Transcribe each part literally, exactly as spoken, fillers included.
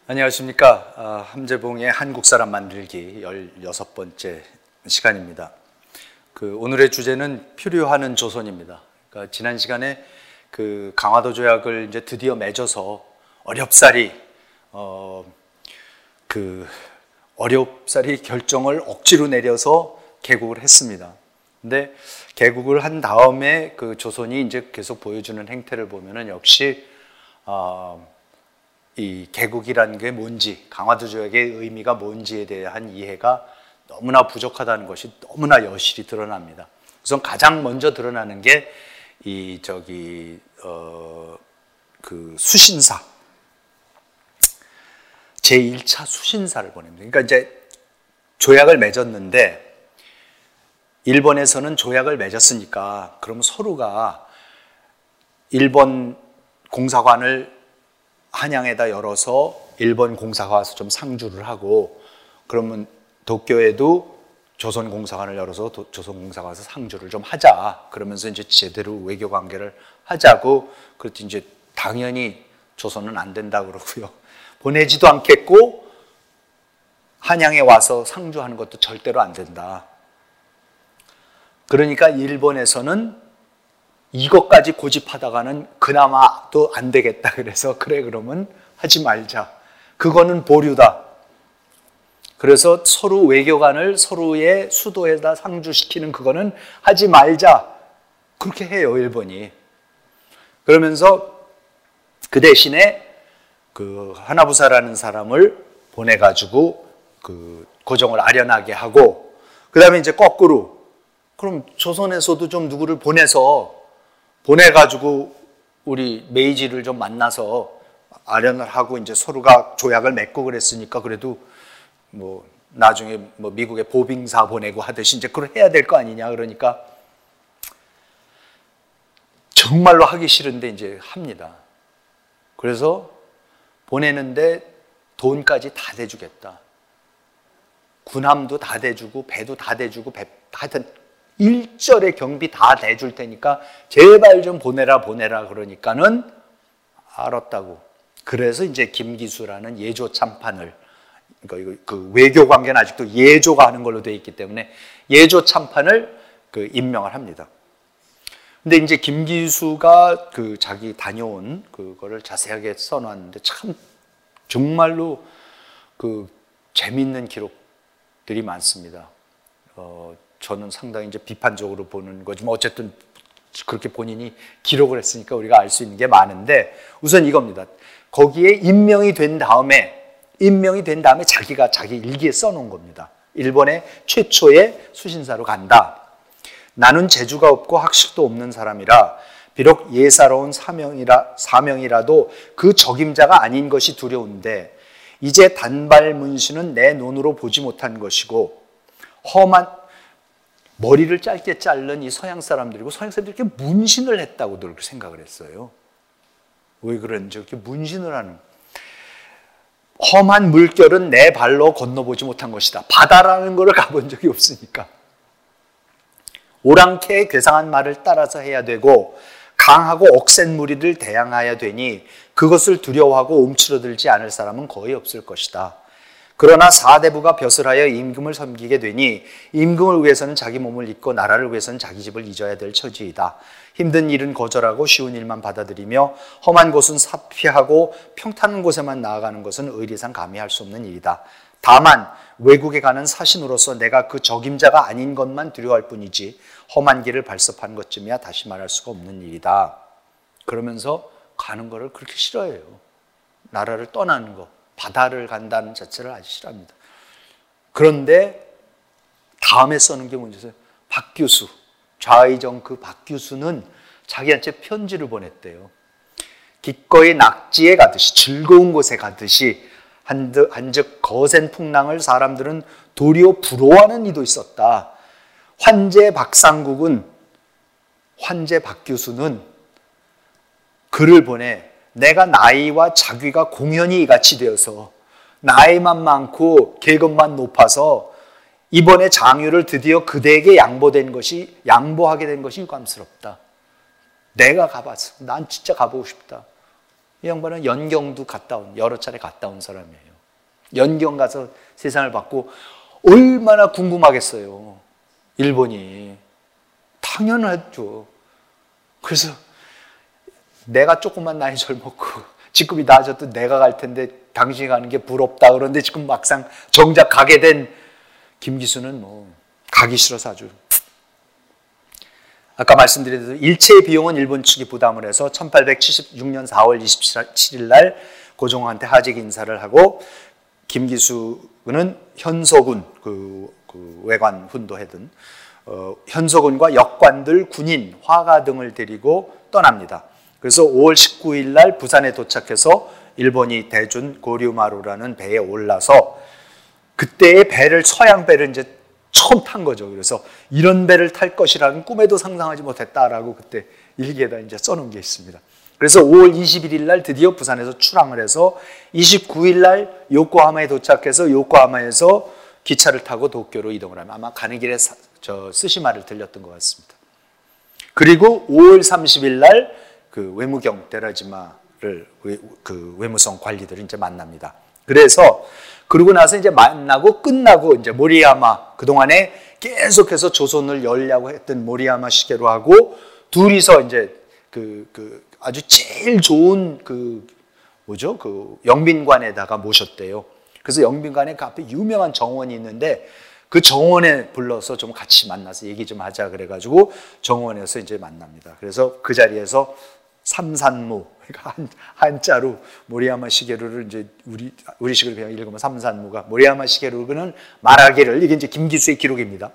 안녕하십니까. 아, 함재봉의 한국사람 만들기 열여섯 번째 시간입니다. 그 오늘의 주제는 표류하는 조선입니다. 그러니까 지난 시간에 그 강화도 조약을 이제 드디어 맺어서 어렵사리 어, 그 어렵사리 결정을 억지로 내려서 개국을 했습니다. 근데 개국을 한 다음에 그 조선이 이제 계속 보여주는 행태를 보면은 역시 어, 이 개국이라는 게 뭔지, 강화도 조약의 의미가 뭔지에 대한 이해가 너무나 부족하다는 것이 너무나 여실히 드러납니다. 우선 가장 먼저 드러나는 게 이 저기 어 그 수신사, 제일 차 수신사를 보냅니다. 그러니까 이제 조약을 맺었는데 일본에서는 조약을 맺었으니까 그럼 서로가 일본 공사관을 한양에다 열어서 일본 공사가 와서 좀 상주를 하고, 그러면 도쿄에도 조선 공사관을 열어서 도, 조선 공사가 와서 상주를 좀 하자. 그러면서 이제 제대로 외교 관계를 하자고. 그랬더니 이제 당연히 조선은 안 된다 그러고요. 보내지도 않겠고 한양에 와서 상주하는 것도 절대로 안 된다. 그러니까 일본에서는 이것까지 고집하다가는 그나마 또 안 되겠다. 그래서 그래 그러면 하지 말자. 그거는 보류다. 그래서 서로 외교관을 서로의 수도에다 상주시키는 그거는 하지 말자. 그렇게 해요, 일본이. 그러면서 그 대신에 그 하나부사라는 사람을 보내가지고 그 고정을 아련하게 하고, 그 다음에 이제 거꾸로 그럼 조선에서도 좀 누구를 보내서 보내가지고 우리 메이지를 좀 만나서 아련을 하고 이제 서로가 조약을 맺고 그랬으니까 그래도 뭐 나중에 뭐 미국에 보빙사 보내고 하듯이 이제 그걸 해야 될 거 아니냐. 그러니까 정말로 하기 싫은데 이제 합니다. 그래서 보내는데 돈까지 다 대주겠다. 군함도 다 대주고 배도 다 대주고 배, 하여튼 일절의 경비 다 대줄 테니까 제발 좀 보내라 보내라. 그러니까는 알았다고. 그래서 이제 김기수라는 예조 참판을, 그러니까 그 외교 관계는 아직도 예조가 하는 걸로 되어 있기 때문에 예조 참판을 그 임명을 합니다. 근데 이제 김기수가 그 자기 다녀온 그거를 자세하게 써놨는데 참 정말로 그 재밌는 기록들이 많습니다. 어, 저는 상당히 이제 비판적으로 보는 거지만 어쨌든 그렇게 본인이 기록을 했으니까 우리가 알 수 있는 게 많은데, 우선 이겁니다. 거기에 임명이 된 다음에 임명이 된 다음에 자기가 자기 일기에 써놓은 겁니다. 일본의 최초의 수신사로 간다. 나는 재주가 없고 학식도 없는 사람이라 비록 예사로운 사명이라, 사명이라도 그 적임자가 아닌 것이 두려운데 이제 단발 문신은 내 눈으로 보지 못한 것이고 험한 머리를 짧게 자른 이 서양 사람들이고, 서양 사람들이 이렇게 문신을 했다고 늘 생각을 했어요. 왜 그런지. 이렇게 문신을 하는. 험한 물결은 내 발로 건너보지 못한 것이다. 바다라는 것을 가본 적이 없으니까. 오랑캐의 괴상한 말을 따라서 해야 되고 강하고 억센 무리를 대항해야 되니 그것을 두려워하고 움츠러들지 않을 사람은 거의 없을 것이다. 그러나 사대부가 벼슬하여 임금을 섬기게 되니 임금을 위해서는 자기 몸을 잊고 나라를 위해서는 자기 집을 잊어야 될 처지이다. 힘든 일은 거절하고 쉬운 일만 받아들이며 험한 곳은 사피하고 평탄한 곳에만 나아가는 것은 의리상 감히 할 수 없는 일이다. 다만 외국에 가는 사신으로서 내가 그 적임자가 아닌 것만 두려워할 뿐이지 험한 길을 발섭한 것쯤이야 다시 말할 수가 없는 일이다. 그러면서 가는 거를 그렇게 싫어해요. 나라를 떠나는 거. 바다를 간다는 자체를 아주 싫어합니다. 그런데 다음에 써는 게 뭔지, 박규수, 좌의정 그 박규수는 자기한테 편지를 보냈대요. 기꺼이 낙지에 가듯이 즐거운 곳에 가듯이 한즉 거센 풍랑을 사람들은 도리어 부러워하는 이도 있었다. 환제 박상국은, 환제 박규수는 글을 보내 내가 나이와 자귀가 공연히 이같이 되어서 나이만 많고 계급만 높아서 이번에 장유를 드디어 그대에게 양보된 것이, 양보하게 된 것이 유감스럽다. 내가 가봤어. 난 진짜 가보고 싶다. 이 양반은 연경도 갔다 온, 여러 차례 갔다 온 사람이에요. 연경 가서 세상을 봤고 얼마나 궁금하겠어요. 일본이. 당연하죠. 그래서 내가 조금만 나이 젊었고 직급이 낮아도 내가 갈 텐데 당신이 가는 게 부럽다. 그런데 지금 막상 정작 가게 된 김기수는 뭐 가기 싫어서 아주. 아까 말씀드린 대로 일체의 비용은 일본 측이 부담을 해서 천팔백칠십육 년 사월 이십칠 일 날 고종한테 하직 인사를 하고 김기수는 현소군, 그, 그 외관 훈도해든 어, 현소군과 역관들, 군인, 화가 등을 데리고 떠납니다. 그래서 오월 십구 일 날 부산에 도착해서 일본이 대준 고류마루라는 배에 올라서 그때의 배를 서양 배를 이제 처음 탄 거죠. 그래서 이런 배를 탈 것이라는 꿈에도 상상하지 못했다라고 그때 일기에다 이제 써놓은 게 있습니다. 그래서 오월 이십일 일 날 드디어 부산에서 출항을 해서 이십구 일 날 요코하마에 도착해서 요코하마에서 기차를 타고 도쿄로 이동을 하면 아마 가는 길에 사, 저 스시마를 들렸던 것 같습니다. 그리고 오월 삼십 일 날 그 외무경 데라지마를 그 외무성 관리들을 이제 만납니다. 그래서 그러고 나서 이제 만나고 끝나고 이제 모리야마, 그동안에 계속해서 조선을 열려고 했던 모리야마 시게루하고 둘이서 이제 그, 그 아주 제일 좋은 그 뭐죠? 그 영빈관에다가 모셨대요. 그래서 영빈관에 그 앞에 유명한 정원이 있는데 그 정원에 불러서 좀 같이 만나서 얘기 좀 하자 그래가지고 정원에서 이제 만납니다. 그래서 그 자리에서 삼산무, 그러니까 한, 한자로 모리야마 시게루를 이제 우리, 우리식으로 그냥 읽으면 삼산무가 모리야마 시게루는 말하기를, 이게 이제 김기수의 기록입니다.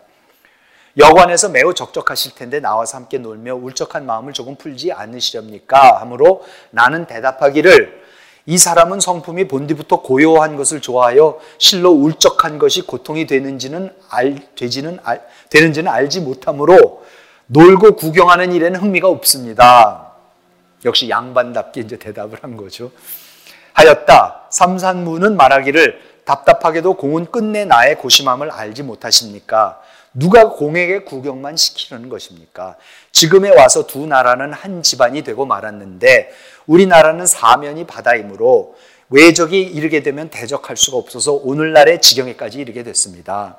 여관에서 매우 적적하실 텐데 나와서 함께 놀며 울적한 마음을 조금 풀지 않으시렵니까? 하므로 나는 대답하기를 이 사람은 성품이 본디부터 고요한 것을 좋아하여 실로 울적한 것이 고통이 되는지는 알, 되지는 알, 되는지는 알지 못하므로 놀고 구경하는 일에는 흥미가 없습니다. 역시 양반답게 이제 대답을 한 거죠. 하였다. 삼산무는 말하기를 답답하게도 공은 끝내 나의 고심함을 알지 못하십니까? 누가 공에게 구경만 시키는 것입니까? 지금에 와서 두 나라는 한 집안이 되고 말았는데 우리나라는 사면이 바다이므로 외적이 이르게 되면 대적할 수가 없어서 오늘날의 지경에까지 이르게 됐습니다.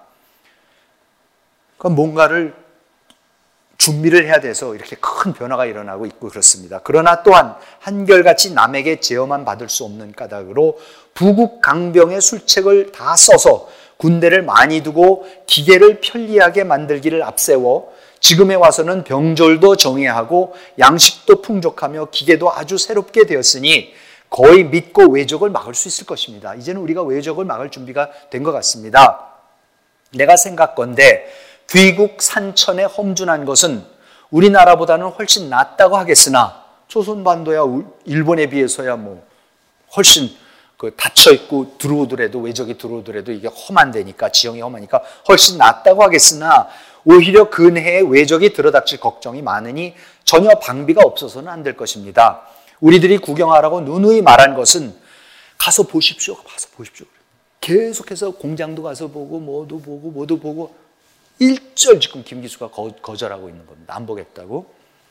그러니까 뭔가를 준비를 해야 돼서 이렇게 큰 변화가 일어나고 있고 그렇습니다. 그러나 또한 한결같이 남에게 제어만 받을 수 없는 까닭으로 부국 강병의 술책을 다 써서 군대를 많이 두고 기계를 편리하게 만들기를 앞세워 지금에 와서는 병졸도 정예하고 양식도 풍족하며 기계도 아주 새롭게 되었으니 거의 믿고 외적을 막을 수 있을 것입니다. 이제는 우리가 외적을 막을 준비가 된 것 같습니다. 내가 생각건대 귀국 산천에 험준한 것은 우리나라보다는 훨씬 낫다고 하겠으나 조선반도야 일본에 비해서야 뭐 훨씬 그 닫혀 있고 들어오더라도 외적이 들어오더라도 이게 험한 데니까 지형이 험하니까 훨씬 낫다고 하겠으나 오히려 근해에 외적이 들어닥칠 걱정이 많으니 전혀 방비가 없어서는 안 될 것입니다. 우리들이 구경하라고 누누이 말한 것은 가서 보십시오. 가서 보십시오. 계속해서 공장도 가서 보고 뭐도 보고 뭐도 보고 일절 지금 김기수가 거, 거절하고 있는 겁니다. 안 보겠다고.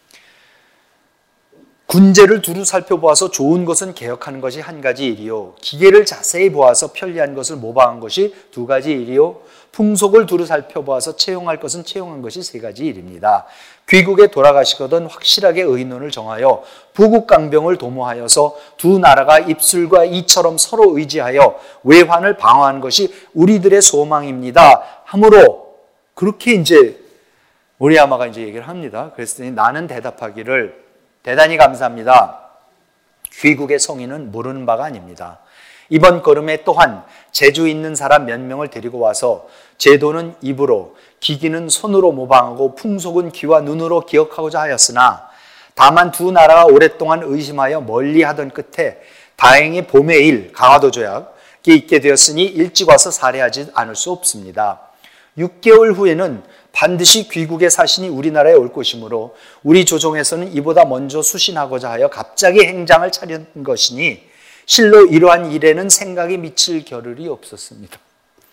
군제를 두루 살펴보아서 좋은 것은 개혁하는 것이 한 가지 일이요. 기계를 자세히 보아서 편리한 것을 모방한 것이 두 가지 일이요. 풍속을 두루 살펴보아서 채용할 것은 채용한 것이 세 가지 일입니다. 귀국에 돌아가시거든 확실하게 의논을 정하여 부국강병을 도모하여서 두 나라가 입술과 이처럼 서로 의지하여 외환을 방어하는 것이 우리들의 소망입니다. 하므로 그렇게 이제 모리야마가 이제 얘기를 합니다. 그랬더니 나는 대답하기를 대단히 감사합니다. 귀국의 성의는 모르는 바가 아닙니다. 이번 걸음에 또한 재주 있는 사람 몇 명을 데리고 와서 제도는 입으로, 기기는 손으로 모방하고 풍속은 귀와 눈으로 기억하고자 하였으나 다만 두 나라가 오랫동안 의심하여 멀리하던 끝에 다행히 봄의 일, 강화도 조약이 있게 되었으니 일찍 와서 살해하지 않을 수 없습니다. 육 개월 후에는 반드시 귀국의 사신이 우리나라에 올 것이므로 우리 조정에서는 이보다 먼저 수신하고자 하여 갑자기 행장을 차린 것이니 실로 이러한 일에는 생각이 미칠 겨를이 없었습니다.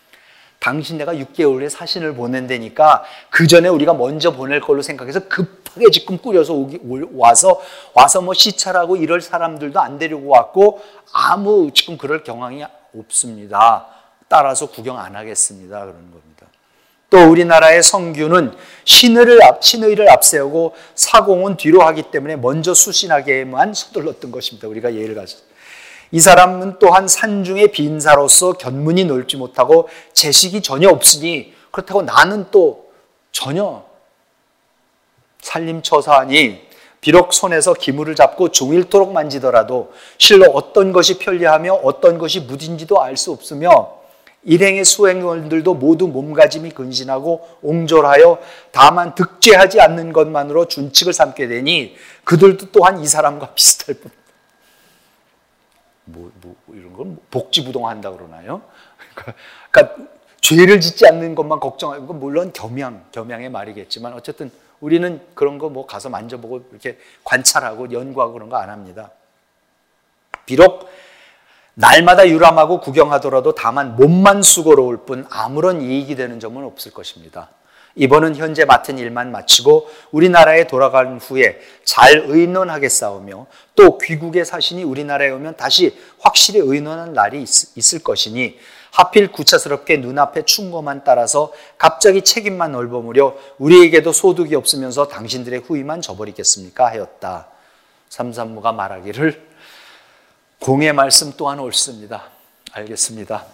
당신 내가 육 개월 후에 사신을 보낸다니까 그 전에 우리가 먼저 보낼 걸로 생각해서 급하게 크게 지금 꾸려서 오기, 와서 와서 뭐 시찰하고 이럴 사람들도 안 데리고 왔고 아무 지금 그럴 경황이 없습니다. 따라서 구경 안 하겠습니다. 그러는 겁니다. 또 우리나라의 성규는 신의를, 앞, 신의를 앞세우고 사공은 뒤로 하기 때문에 먼저 수신하게만 서둘렀던 것입니다. 우리가 예를 가져. 이 사람은 또한 산중의 빈사로서 견문이 넓지 못하고 재식이 전혀 없으니 그렇다고 나는 또 전혀 살림처사하니 비록 손에서 기물을 잡고 종일토록 만지더라도 실로 어떤 것이 편리하며 어떤 것이 무딘지도 알 수 없으며 일행의 수행원들도 모두 몸가짐이 근신하고 옹졸하여 다만 득죄하지 않는 것만으로 준칙을 삼게 되니 그들도 또한 이 사람과 비슷할 뿐. 뭐, 뭐 이런 건 복지부동한다 그러나요? 그러니까, 그러니까 죄를 짓지 않는 것만 걱정하고 물론 겸양, 겸양의 말이겠지만 어쨌든 우리는 그런 거 뭐 가서 만져보고 이렇게 관찰하고 연구하고 그런 거 안 합니다. 비록 날마다 유람하고 구경하더라도 다만 몸만 수고로울 뿐 아무런 이익이 되는 점은 없을 것입니다. 이번은 현재 맡은 일만 마치고 우리나라에 돌아간 후에 잘 의논하겠사오며 또 귀국의 사신이 우리나라에 오면 다시 확실히 의논한 날이 있, 있을 것이니 하필 구차스럽게 눈앞에 충고만 따라서 갑자기 책임만 넓어무려 우리에게도 소득이 없으면서 당신들의 후위만 저버리겠습니까? 하였다. 삼산무가 말하기를 공의 말씀 또한 옳습니다. 알겠습니다.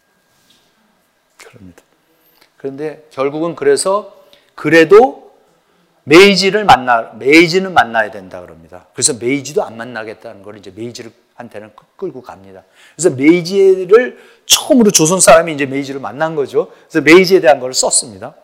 그럽니다. 그런데 결국은 그래서 그래도 메이지를 만나, 메이지는 만나야 된다 그럽니다. 그래서 메이지도 안 만나겠다는 걸 이제 메이지를 한테는 끌고 갑니다. 그래서 메이지를 처음으로 조선 사람이 이제 메이지를 만난 거죠. 그래서 메이지에 대한 걸 썼습니다.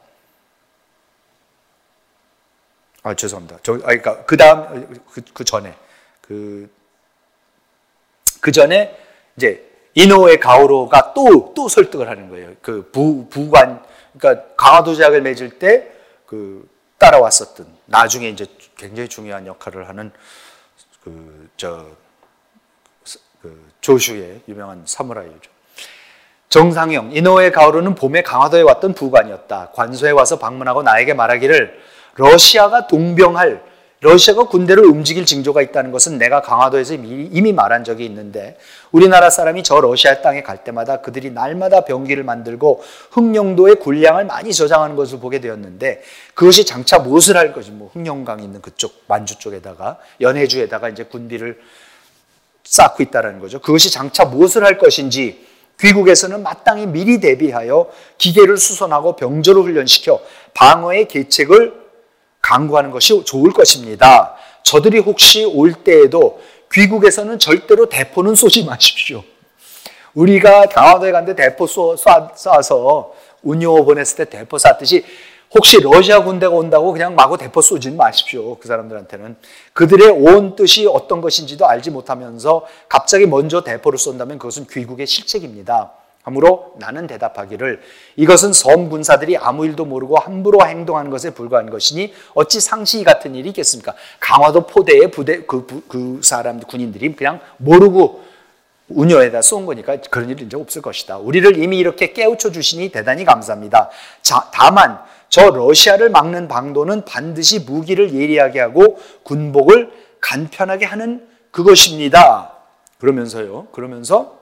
아, 죄송합니다. 저, 아, 그러니까 그 다음, 그, 그 전에, 그, 그 전에 이제 이노우에 가오로가 또, 또 설득을 하는 거예요. 그 부, 부관, 그러니까 강화도 제약을 맺을 때 그 따라왔었던 나중에 이제 굉장히 중요한 역할을 하는 그, 저, 그 조슈의 유명한 사무라이죠. 정상영, 이노우에 가오로는 봄에 강화도에 왔던 부관이었다. 관소에 와서 방문하고 나에게 말하기를 러시아가 동병할 러시아가 군대를 움직일 징조가 있다는 것은 내가 강화도에서 이미 말한 적이 있는데 우리나라 사람이 저 러시아 땅에 갈 때마다 그들이 날마다 병기를 만들고 흑룡도의 군량을 많이 저장하는 것을 보게 되었는데 그것이 장차 무엇을 할 것인지 뭐 흑룡강 있는 그쪽 만주 쪽에다가 연해주에다가 이제 군비를 쌓고 있다는 거죠. 그것이 장차 무엇을 할 것인지 귀국에서는 마땅히 미리 대비하여 기계를 수선하고 병조를 훈련시켜 방어의 계책을 강구하는 것이 좋을 것입니다. 저들이 혹시 올 때에도 귀국에서는 절대로 대포는 쏘지 마십시오. 우리가 강화도에 갔는데 대포 쏘, 쏴, 쏴서 운용호 보냈을 때 대포 쐈듯이 혹시 러시아 군대가 온다고 그냥 마구 대포 쏘지 마십시오. 그 사람들한테는. 그들의 온 뜻이 어떤 것인지도 알지 못하면서 갑자기 먼저 대포를 쏜다면 그것은 귀국의 실책입니다. 그러므로 나는 대답하기를 이것은 섬 군사들이 아무 일도 모르고 함부로 행동하는 것에 불과한 것이니 어찌 상시 같은 일이 있겠습니까? 강화도 포대의 부대 그, 그 사람 군인들이 그냥 모르고 운여에다 쏜 거니까 그런 일은 이제 없을 것이다. 우리를 이미 이렇게 깨우쳐 주시니 대단히 감사합니다. 자, 다만 저 러시아를 막는 방도는 반드시 무기를 예리하게 하고 군복을 간편하게 하는 그것입니다. 그러면서요. 그러면서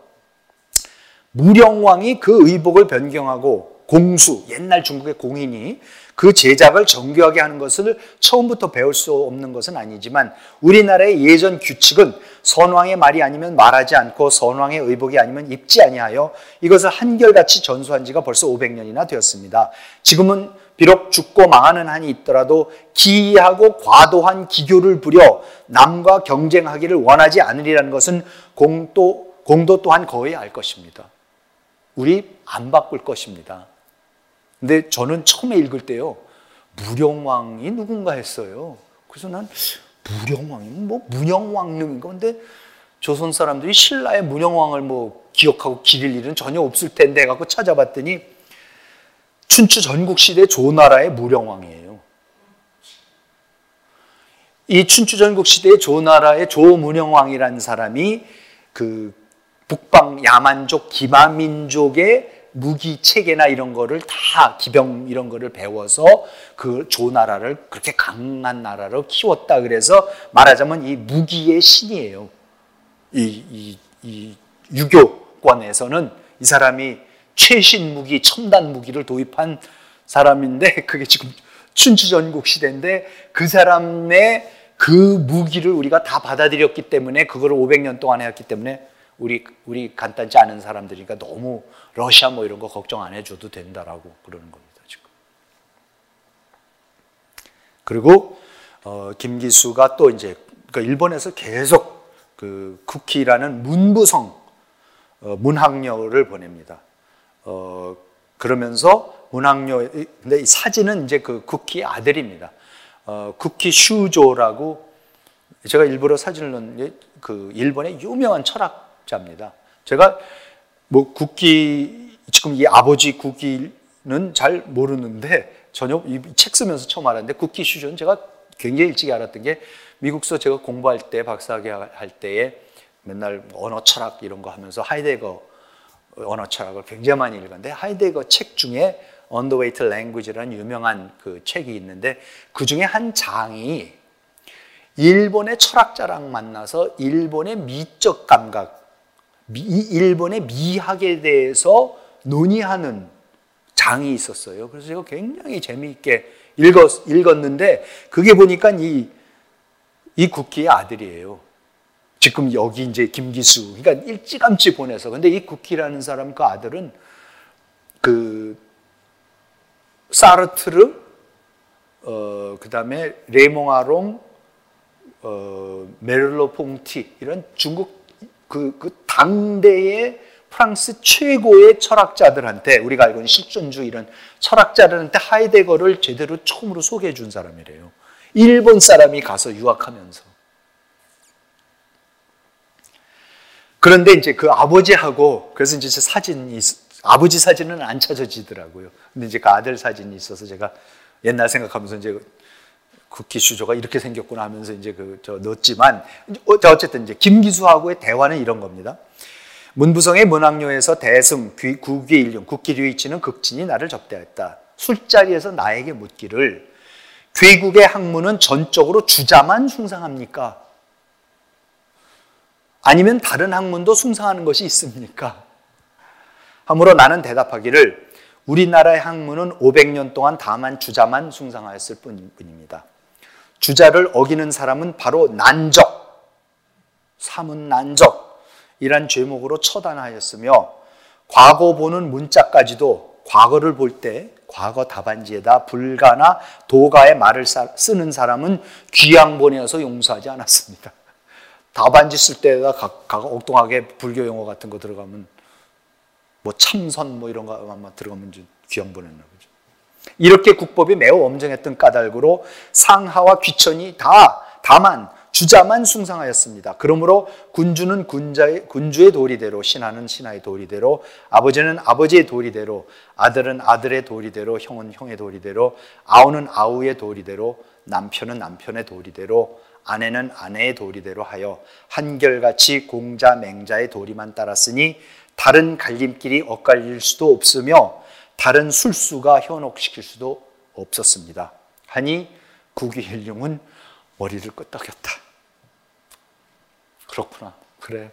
무령왕이 그 의복을 변경하고 공수, 옛날 중국의 공인이 그 제작을 정교하게 하는 것을 처음부터 배울 수 없는 것은 아니지만 우리나라의 예전 규칙은 선왕의 말이 아니면 말하지 않고 선왕의 의복이 아니면 입지 아니하여 이것을 한결같이 전수한 지가 벌써 오백 년이나 되었습니다. 지금은 비록 죽고 망하는 한이 있더라도 기이하고 과도한 기교를 부려 남과 경쟁하기를 원하지 않으리라는 것은 공도, 공도 또한 거의 알 것입니다. 우리 안 바꿀 것입니다. 근데 저는 처음에 읽을 때요, 무령왕이 누군가 했어요. 그래서 난 무령왕이 뭐 문영왕릉인가? 근데 조선 사람들이 신라의 문영왕을 뭐 기억하고 기릴 일은 전혀 없을 텐데 해갖고 찾아봤더니 춘추 전국시대 조나라의 무령왕이에요. 이 춘추 전국시대의 조나라의 조문영왕이라는 사람이 그 북방 야만족 기마민족의 무기 체계나 이런 거를 다 기병 이런 거를 배워서 그 조 나라를 그렇게 강한 나라로 키웠다. 그래서 말하자면 이 무기의 신이에요. 이, 이, 이 유교권에서는 이 사람이 최신 무기, 첨단 무기를 도입한 사람인데 그게 지금 춘추전국 시대인데 그 사람의 그 무기를 우리가 다 받아들였기 때문에 그걸 오백 년 동안 해왔기 때문에 우리 우리 간단치 않은 사람들이니까 너무 러시아 뭐 이런 거 걱정 안 해줘도 된다라고 그러는 겁니다 지금. 그리고 어, 김기수가 또 이제 그러니까 일본에서 계속 그 쿠키라는 문부성 어, 문학녀를 보냅니다. 어, 그러면서 문학녀 근데 이 사진은 이제 그 쿠키의 아들입니다. 어, 쿠키 슈조라고 제가 일부러 사진을 넣은 게 그 일본의 유명한 철학자입니다. 제가 뭐 쿠키 지금 이 아버지 쿠키는 잘 모르는데 전혀 이 책 쓰면서 처음 알았는데 쿠키 슈조는 제가 굉장히 일찍 알았던 게 미국서 제가 공부할 때 박사학위 할 때에 맨날 언어 철학 이런 거 하면서 하이데거 언어 철학을 굉장히 많이 읽었는데 하이데거 책 중에 On the Way to Language라는 유명한 그 책이 있는데 그 중에 한 장이 일본의 철학자랑 만나서 일본의 미적 감각, 미, 일본의 미학에 대해서 논의하는 장이 있었어요. 그래서 제가 굉장히 재미있게 읽었, 읽었는데 그게 보니까 이, 이 쿠키의 아들이에요. 지금 여기 이제 김기수, 그러니까 일찌감치 보내서. 근데 이 쿠키라는 사람 그 아들은 그 사르트르, 어, 그 다음에 레몽아롱, 어, 메를로퐁티 이런 중국 그, 그 당대의 프랑스 최고의 철학자들한테 우리가 알고 있는 실존주 이런 철학자들한테 하이데거를 제대로 처음으로 소개해 준 사람이래요. 일본 사람이 가서 유학하면서. 그런데 이제 그 아버지하고 그래서 이제 사진이 아버지 사진은 안 찾아지더라고요. 근데 이제 그 아들 사진이 있어서 제가 옛날 생각하면서 이제 쿠키 슈조가 이렇게 생겼구나 하면서 이제 그 저 넣었지만 어쨌든 이제 김기수하고의 대화는 이런 겁니다. 문부성의 문학료에서 대승 구귀일륜 국기 류이치는 극진이 나를 접대했다. 술자리에서 나에게 묻기를 괴국의 학문은 전적으로 주자만 숭상합니까? 아니면 다른 학문도 숭상하는 것이 있습니까? 하므로 나는 대답하기를 우리나라의 학문은 오백 년 동안 다만 주자만 숭상하였을 뿐입니다. 주자를 어기는 사람은 바로 난적, 사문 난적 이란 죄목으로 처단하였으며 과거 보는 문자까지도 과거를 볼 때 과거 답안지에다 불가나 도가의 말을 쓰는 사람은 귀양본이어서 용서하지 않았습니다. 답안지 쓸 때에다 각, 각 엉뚱하게 불교 용어 같은 거 들어가면 뭐 참선 뭐 이런 거 아마 들어가면 귀양본이었나 보죠. 이렇게 국법이 매우 엄정했던 까닭으로 상하와 귀천이 다 다만 주자만 숭상하였습니다. 그러므로 군주는 군자의, 군주의 도리대로, 신하는 신하의 도리대로, 아버지는 아버지의 도리대로, 아들은 아들의 도리대로, 형은 형의 도리대로, 아우는 아우의 도리대로, 남편은 남편의 도리대로, 아내는 아내의 도리대로 하여 한결같이 공자 맹자의 도리만 따랐으니 다른 갈림길이 엇갈릴 수도 없으며 다른 술수가 현혹시킬 수도 없었습니다. 하니 구귀일륜은 머리를 끄덕였다. 그렇구나. 그래.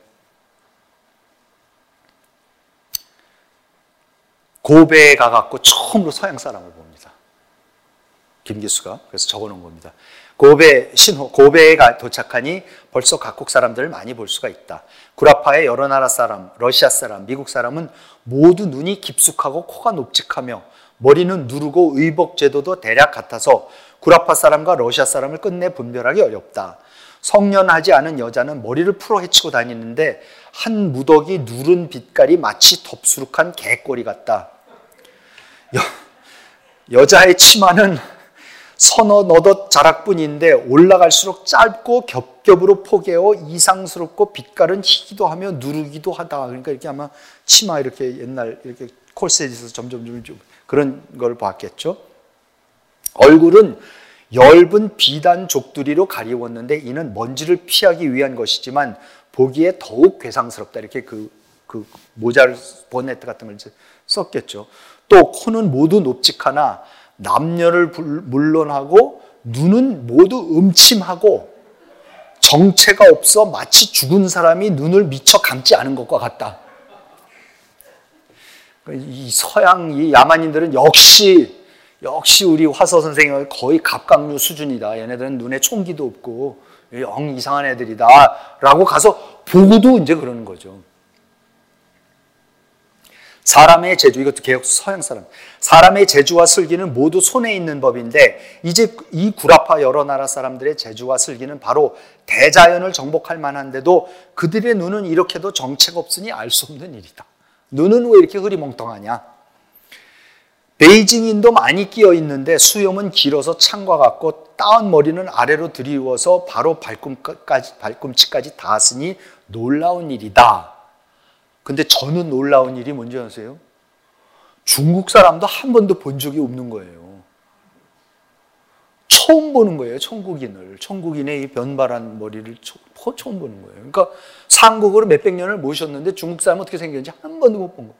고베에 가갖고 처음으로 서양 사람을 봅니다. 김기수가. 그래서 적어놓은 겁니다. 고베 신호, 고베에 도착하니 벌써 각국 사람들을 많이 볼 수가 있다. 구라파의 여러 나라 사람, 러시아 사람, 미국 사람은 모두 눈이 깊숙하고 코가 높직하며 머리는 누르고 의복 제도도 대략 같아서 구라파 사람과 러시아 사람을 끝내 분별하기 어렵다. 성년하지 않은 여자는 머리를 풀어 헤치고 다니는데 한 무더기 누른 빛깔이 마치 덥수룩한 개꼬리 같다. 여, 여자의 치마는 서너 너덧 자락뿐인데 올라갈수록 짧고 겹겹으로 포개어 이상스럽고 빛깔은 희기도 하며 누르기도 하다. 그러니까 이렇게 아마 치마 이렇게 옛날 이렇게 콜셋에서 점점 좀 그런 걸 봤겠죠. 얼굴은 엷은 비단 족두리로 가리웠는데 이는 먼지를 피하기 위한 것이지만 보기에 더욱 괴상스럽다. 이렇게 그 그 모자를 보네트 같은 걸 이제 썼겠죠. 또 코는 모두 높직하나 남녀를 물론하고 눈은 모두 음침하고 정체가 없어 마치 죽은 사람이 눈을 미처 감지 않은 것과 같다. 이 서양 이 야만인들은 역시 역시 우리 화서 선생님은 거의 갑각류 수준이다. 얘네들은 눈에 총기도 없고 영 이상한 애들이다. 라고 가서 보고도 이제 그러는 거죠. 사람의 재주, 이것도 개혁 서양 사람. 사람의 재주와 슬기는 모두 손에 있는 법인데 이제 이 구라파 여러 나라 사람들의 재주와 슬기는 바로 대자연을 정복할 만한데도 그들의 눈은 이렇게도 정체가 없으니 알 수 없는 일이다. 눈은 왜 이렇게 흐리멍텅하냐? 베이징인도 많이 끼어 있는데 수염은 길어서 창과 같고 따은 머리는 아래로 들이워서 바로 발꿈까지, 발꿈치까지 닿았으니 놀라운 일이다. 근데 저는 놀라운 일이 뭔지 아세요? 중국 사람도 한 번도 본 적이 없는 거예요. 처음 보는 거예요, 천국인을. 천국인의 이 변발한 머리를 처음 보는 거예요. 그러니까 상국으로 몇백 년을 모셨는데 중국 사람은 어떻게 생겼는지 한 번도 못 본 거예요.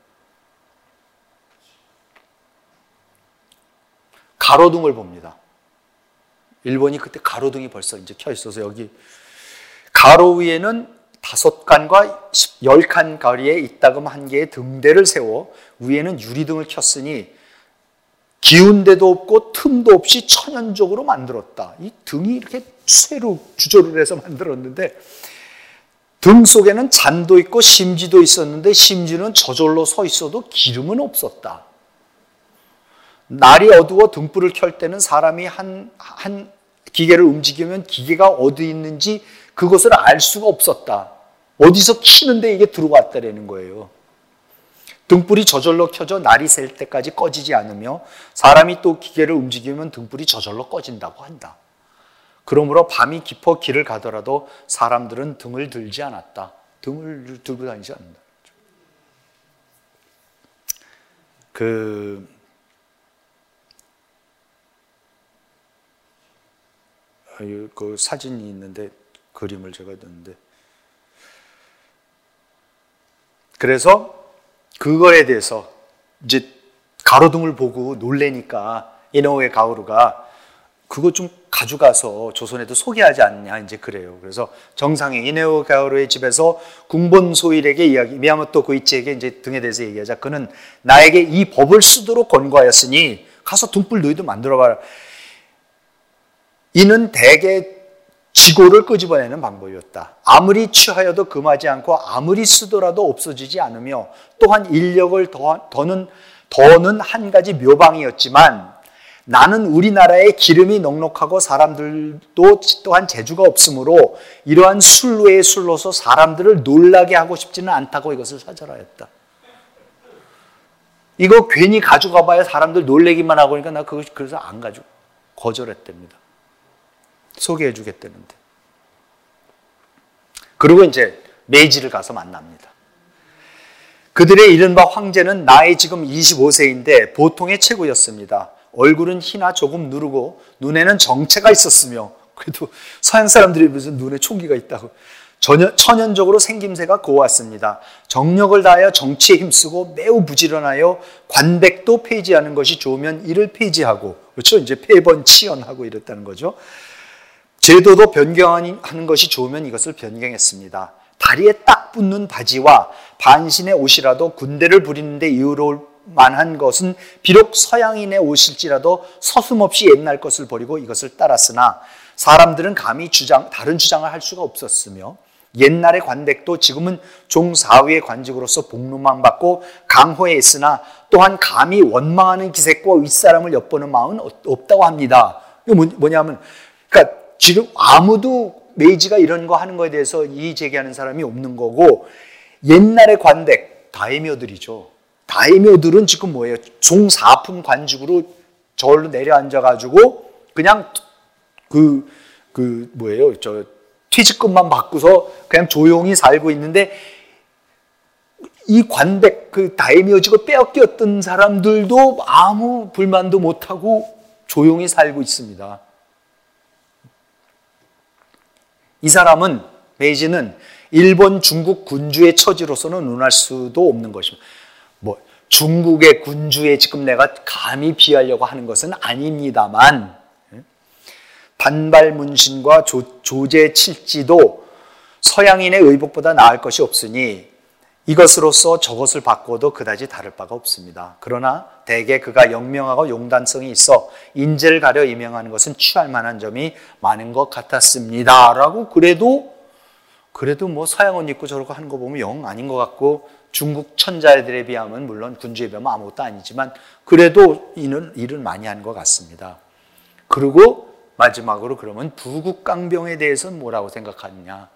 가로등을 봅니다. 일본이 그때 가로등이 벌써 이제 켜 있어서 여기 가로 위에는 다섯 칸과 열 칸 거리에 이따금 한 개의 등대를 세워 위에는 유리등을 켰으니 기운 데도 없고 틈도 없이 천연적으로 만들었다. 이 등이 이렇게 쇠로 주조를 해서 만들었는데 등 속에는 잔도 있고 심지도 있었는데 심지는 저절로 서 있어도 기름은 없었다. 날이 어두워 등불을 켤 때는 사람이 한, 한 기계를 움직이면 기계가 어디 있는지 그것을 알 수가 없었다. 어디서 키는데 이게 들어왔다라는 거예요. 등불이 저절로 켜져 날이 셀 때까지 꺼지지 않으며 사람이 또 기계를 움직이면 등불이 저절로 꺼진다고 한다. 그러므로 밤이 깊어 길을 가더라도 사람들은 등을 들지 않았다. 등을 들고 다니지 않는다. 그, 그 사진이 있는데 그림을 제가 넣었는데 그래서 그거에 대해서 이제 가로등을 보고 놀래니까 이노우에 가오루가 그거 좀 가져가서 조선에도 소개하지 않냐 이제 그래요. 그래서 정상에 이노우에 가오루의 집에서 궁본소일에게 이야기 미야모토 고이치에게 이제 등에 대해서 얘기하자. 그는 나에게 이 법을 쓰도록 권고하였으니 가서 등불 너희도 만들어봐라. 이는 대개 지고를 끄집어내는 방법이었다. 아무리 취하여도 금하지 않고 아무리 쓰더라도 없어지지 않으며 또한 인력을 더, 더는, 더는 한 가지 묘방이었지만 나는 우리나라의 기름이 넉넉하고 사람들도 또한 재주가 없으므로 이러한 술로의 술로서 사람들을 놀라게 하고 싶지는 않다고 이것을 사절하였다. 이거 괜히 가져가 봐야 사람들 놀래기만 하고 그러니까 나 그거 그래서 안 가지고 거절했답니다. 소개해 주겠다는데. 그리고 이제 메이지를 가서 만납니다. 그들의 이른바 황제는 나이 지금 이십오 세인데 보통의 체구였습니다. 얼굴은 희나 조금 누르고 눈에는 정체가 있었으며 그래도 서양 사람들이 무슨 눈에 총기가 있다고 전혀, 천연적으로 생김새가 고왔습니다. 정력을 다하여 정치에 힘쓰고 매우 부지런하여 관백도 폐지하는 것이 좋으면 이를 폐지하고 그렇죠? 이제 폐번치연하고 이랬다는 거죠. 제도도 변경하는 것이 좋으면 이것을 변경했습니다. 다리에 딱 붙는 바지와 반신의 옷이라도 군대를 부리는 데 이유로울 만한 것은 비록 서양인의 옷일지라도 서슴없이 옛날 것을 버리고 이것을 따랐으나 사람들은 감히 주장, 다른 주장을 할 수가 없었으며 옛날의 관백도 지금은 종사위의 관직으로서 복로만 받고 강호에 있으나 또한 감히 원망하는 기색과 윗사람을 엿보는 마음은 없다고 합니다. 이거 뭐냐면 그러니까 지금 아무도 메이지가 이런 거 하는 거에 대해서 이의 제기하는 사람이 없는 거고 옛날의 관백, 다이묘들이죠. 다이묘들은 지금 뭐예요? 종사품 관직으로 저울로 내려앉아가지고 그냥 그, 그 뭐예요? 저 퇴직금만 받고서 그냥 조용히 살고 있는데 이 관백, 그 다이묘직을 빼앗겼던 사람들도 아무 불만도 못하고 조용히 살고 있습니다. 이 사람은 메이지는 일본, 중국 군주의 처지로서는 논할 수도 없는 것입니다. 뭐 중국의 군주에 지금 내가 감히 비하려고 하는 것은 아닙니다만 단발 문신과 조, 조제 칠지도 서양인의 의복보다 나을 것이 없으니 이것으로서 저것을 바꿔도 그다지 다를 바가 없습니다. 그러나 대개 그가 영명하고 용단성이 있어 인재를 가려 임명하는 것은 취할 만한 점이 많은 것 같았습니다. 라고 그래도 그래도 뭐 서양 옷 입고 저러고 하는 거 보면 영 아닌 것 같고 중국 천자들에 비하면 물론 군주에 비하면 아무것도 아니지만 그래도 일은, 일은 많이 한 것 같습니다. 그리고 마지막으로 그러면 부국강병에 대해서는 뭐라고 생각하느냐.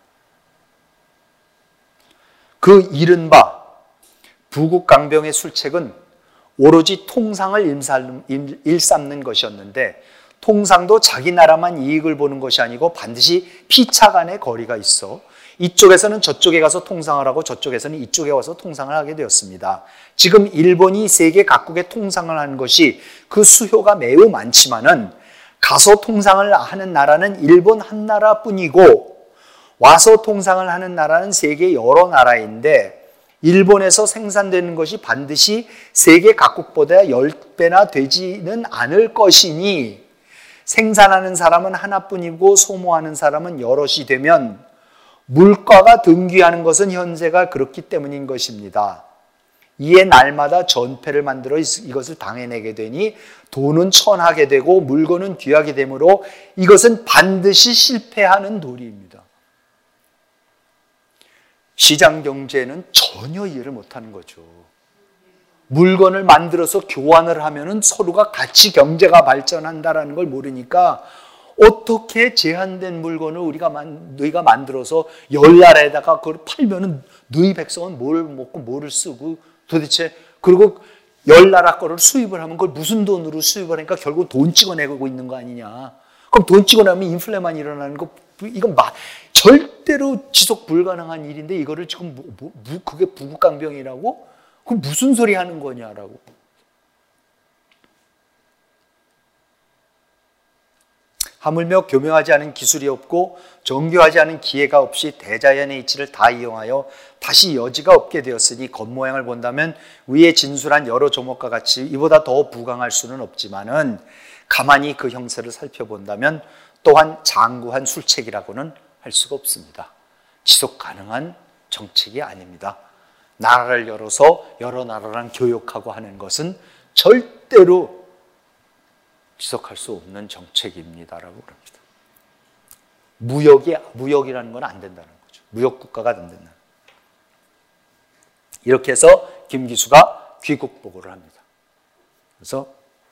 그 이른바 부국강병의 술책은 오로지 통상을 일삼는 것이었는데 통상도 자기 나라만 이익을 보는 것이 아니고 반드시 피차 간의 거리가 있어 이쪽에서는 저쪽에 가서 통상을 하고 저쪽에서는 이쪽에 와서 통상을 하게 되었습니다. 지금 일본이 세계 각국에 통상을 하는 것이 그 수요가 매우 많지만은 가서 통상을 하는 나라는 일본 한 나라뿐이고 와서 통상을 하는 나라는 세계 여러 나라인데 일본에서 생산되는 것이 반드시 세계 각국보다 십 배나 되지는 않을 것이니 생산하는 사람은 하나뿐이고 소모하는 사람은 여럿이 되면 물가가 등귀하는 것은 현세가 그렇기 때문인 것입니다. 이에 날마다 전폐를 만들어 이것을 당해내게 되니 돈은 천하게 되고 물건은 귀하게 되므로 이것은 반드시 실패하는 도리입니다. 시장 경제는 전혀 이해를 못하는 거죠. 물건을 만들어서 교환을 하면은 서로가 같이 경제가 발전한다라는 걸 모르니까 어떻게 제한된 물건을 우리가 만, 너희가 만들어서 열 나라에다가 그걸 팔면은 너희 백성은 뭘 먹고 뭐를 쓰고 도대체 그리고 열 나라 거를 수입을 하면 그걸 무슨 돈으로 수입을 하니까 결국 돈 찍어내고 있는 거 아니냐. 그럼 돈 찍어내면 인플레만 일어나는 거 이건 마, 절대로 지속 불가능한 일인데 이거를 지금 뭐, 뭐, 뭐 그게 부국강병이라고? 그럼 무슨 소리 하는 거냐라고. 하물며 교묘하지 않은 기술이 없고 정교하지 않은 기회가 없이 대자연의 이치를 다 이용하여 다시 여지가 없게 되었으니 겉모양을 본다면 위에 진술한 여러 조목과 같이 이보다 더 부강할 수는 없지만은 가만히 그 형세를 살펴본다면 또한 장구한 술책이라고는 할 수가 없습니다. 지속 가능한 정책이 아닙니다. 나라를 열어서 여러 나라랑 교역하고 하는 것은 절대로 지속할 수 없는 정책입니다라고 그럽니다. 무역이, 무역이라는 건 안 된다는 거죠. 무역국가가 안 된다. 이렇게 해서 김기수가 귀국 보고를 합니다. 그래서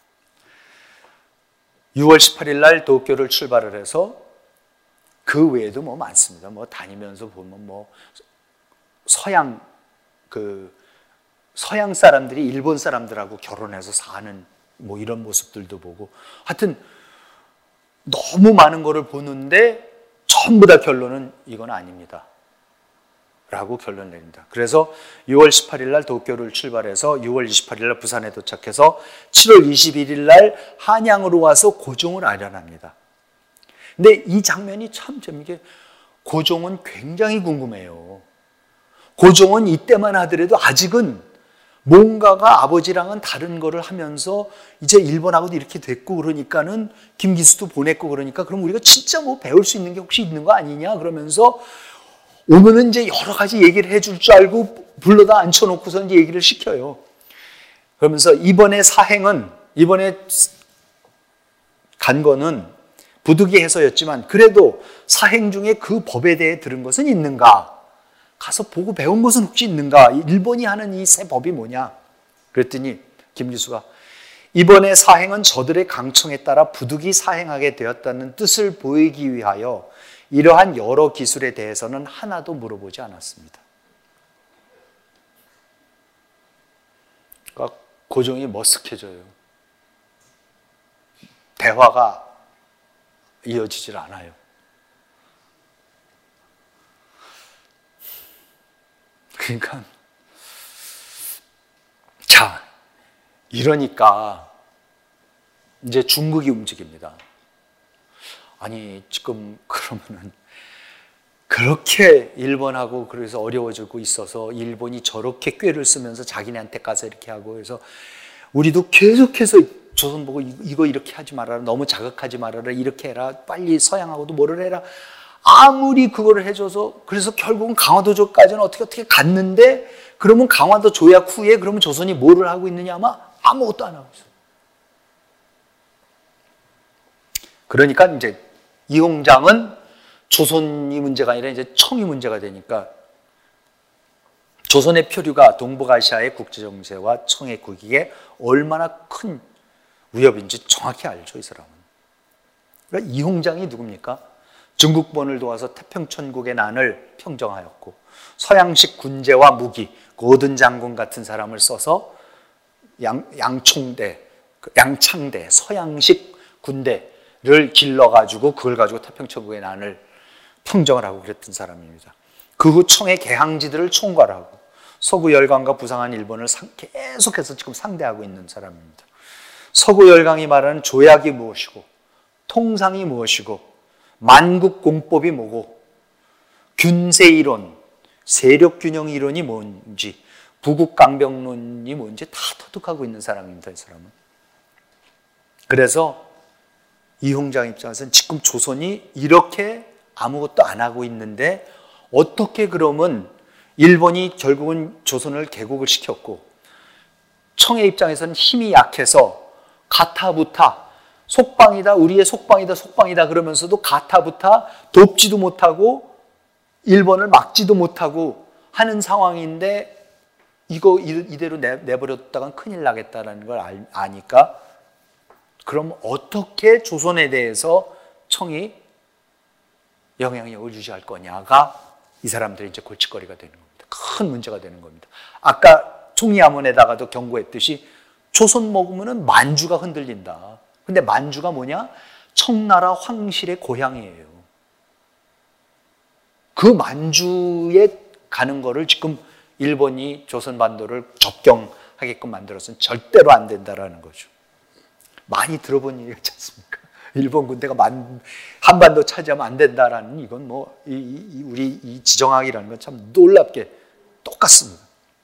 유월 십팔일 날 도쿄를 출발을 해서 그 외에도 뭐 많습니다. 뭐 다니면서 보면 뭐 서양 그 서양 사람들이 일본 사람들하고 결혼해서 사는 뭐 이런 모습들도 보고 하여튼 너무 많은 거를 보는데 전부 다 결론은 이건 아닙니다. 라고 결론 내립니다. 그래서 유월 십팔일 날 도쿄를 출발해서 유월 이십팔일 날 부산에 도착해서 칠월 이십일일 날 한양으로 와서 고종을 아련합니다. 근데 이 장면이 참 재미있게 고종은 굉장히 궁금해요. 고종은 이때만 하더라도 아직은 뭔가가 아버지랑은 다른 거를 하면서 이제 일본하고도 이렇게 됐고 그러니까는 김기수도 보냈고 그러니까 그럼 우리가 진짜 뭐 배울 수 있는 게 혹시 있는 거 아니냐 그러면서 오면은 이제 여러 가지 얘기를 해줄 줄 알고 불러다 앉혀놓고서 이제 얘기를 시켜요. 그러면서 이번에 사행은, 이번에 간 거는 부득이 해서였지만 그래도 사행 중에 그 법에 대해 들은 것은 있는가? 가서 보고 배운 것은 혹시 있는가? 일본이 하는 이 새 법이 뭐냐? 그랬더니 김기수가 이번에 사행은 저들의 강청에 따라 부득이 사행하게 되었다는 뜻을 보이기 위하여 이러한 여러 기술에 대해서는 하나도 물어보지 않았습니다. 그러니까 고종이 머쓱해져요. 대화가 이어지질 않아요. 그러니까 자, 이러니까 이제 중국이 움직입니다. 아니 지금 그러면은 그렇게 일본하고 그래서 어려워지고 있어서 일본이 저렇게 꾀를 쓰면서 자기네한테 가서 이렇게 하고 그래서 우리도 계속해서 조선 보고 이거 이렇게 하지 말아라, 너무 자극하지 말아라, 이렇게 해라, 빨리 서양하고도 뭐를 해라, 아무리 그거를 해줘서 그래서 결국은 강화도조까지는 어떻게 어떻게 갔는데 그러면 강화도 조약 후에 그러면 조선이 뭐를 하고 있느냐? 아마 아무것도 안 하고 있어요. 그러니까 이제 이홍장은 조선이 문제가 아니라 이제 청이 문제가 되니까 조선의 표류가 동북아시아의 국제정세와 청의 국익에 얼마나 큰 위협인지 정확히 알죠, 이 사람은. 그러니까 이홍장이 누굽니까? 중국본을 도와서 태평천국의 난을 평정하였고 서양식 군제와 무기, 고든 장군 같은 사람을 써서 양, 양총대, 양창대, 서양식 군대를 길러가지고 그걸 가지고 태평천국의 난을 평정을 하고 그랬던 사람입니다. 그 후 청의 개항지들을 총괄하고 서구 열강과 부상한 일본을 상, 계속해서 지금 상대하고 있는 사람입니다. 서구 열강이 말하는 조약이 무엇이고 통상이 무엇이고 만국공법이 뭐고 균세이론, 세력균형 이론이 뭔지 부국강병론이 뭔지 다 터득하고 있는 사람입니다. 이 사람은. 그래서 이홍장 입장에서는 지금 조선이 이렇게 아무것도 안 하고 있는데 어떻게 그러면 일본이 결국은 조선을 개국을 시켰고 청의 입장에서는 힘이 약해서 가타부타 속방이다, 우리의 속방이다, 속방이다 그러면서도 가타부타 돕지도 못하고 일본을 막지도 못하고 하는 상황인데 이거 이대로 내버렸다간 큰일 나겠다는 걸 아니까 그럼 어떻게 조선에 대해서 청이 영향력을 유지할 거냐가 이 사람들이 이제 골칫거리가 되는 겁니다. 큰 문제가 되는 겁니다. 아까 총리암원에다가도 경고했듯이 조선 먹으면은 만주가 흔들린다. 근데 만주가 뭐냐? 청나라 황실의 고향이에요. 그 만주에 가는 거를 지금 일본이 조선 반도를 접경하게끔 만들어서는 절대로 안 된다라는 거죠. 많이 들어본 얘기지 않습니까? 일본 군대가 만, 한반도 차지하면 안 된다라는 이건 뭐 이, 이, 우리 이 지정학이라는 건 참 놀랍게 똑같습니다.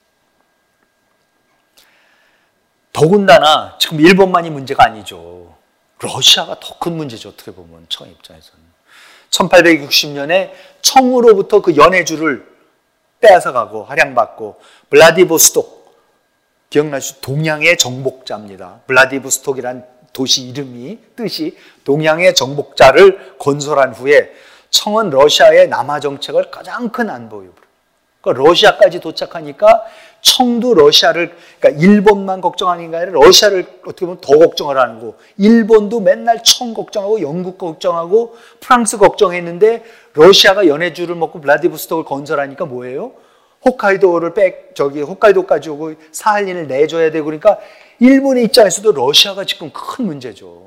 더군다나 지금 일본만이 문제가 아니죠. 러시아가 더 큰 문제죠. 어떻게 보면 청 입장에서는. 천팔백육십 년에 청으로부터 그 연해주를 빼앗아가고 할양받고 블라디보스톡, 기억나시죠? 동양의 정복자입니다. 블라디보스톡이란 도시 이름이 뜻이 동양의 정복자를 건설한 후에 청은 러시아의 남하 정책을 가장 큰 안보유로, 그러니까 러시아까지 도착하니까 청도 러시아를, 그러니까 일본만 걱정하는 게 아니라 러시아를 어떻게 보면 더 걱정을 하는 거. 일본도 맨날 청 걱정하고 영국 걱정하고 프랑스 걱정했는데 러시아가 연해주를 먹고 블라디보스톡을 건설하니까 뭐예요? 홋카이도를 백 저기 홋카이도까지 오고 사할린을 내줘야 되고 그러니까 일본의 입장에서도 러시아가 지금 큰 문제죠.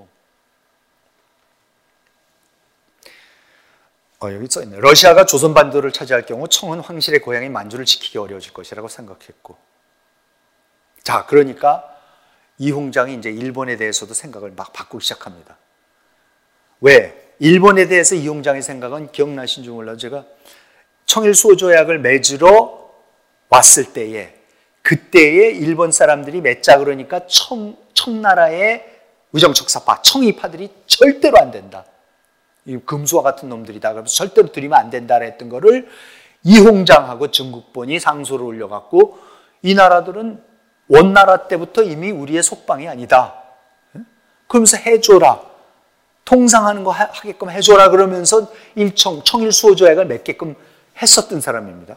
어, 여기 써있네. 러시아가 조선반도를 차지할 경우 청은 황실의 고향인 만주를 지키기 어려워질 것이라고 생각했고. 자, 그러니까 이홍장이 이제 일본에 대해서도 생각을 막 바꾸기 시작합니다. 왜? 일본에 대해서 이홍장의 생각은 기억나신 줄 몰라도 제가 청일 수호조약을 맺으러 왔을 때에 그때에 일본 사람들이 맺자 그러니까 청, 청나라의 의정척사파, 청이파들이 절대로 안 된다. 이 금수와 같은 놈들이다. 그래서 절대로 들이면 안 된다 했던 거를 이홍장하고 중국본이 상소를 올려갖고 이 나라들은 원나라 때부터 이미 우리의 속방이 아니다. 그러면서 해줘라. 통상하는 거 하게끔 해줘라 그러면서 일청, 청일 수호조약을 맺게끔 했었던 사람입니다.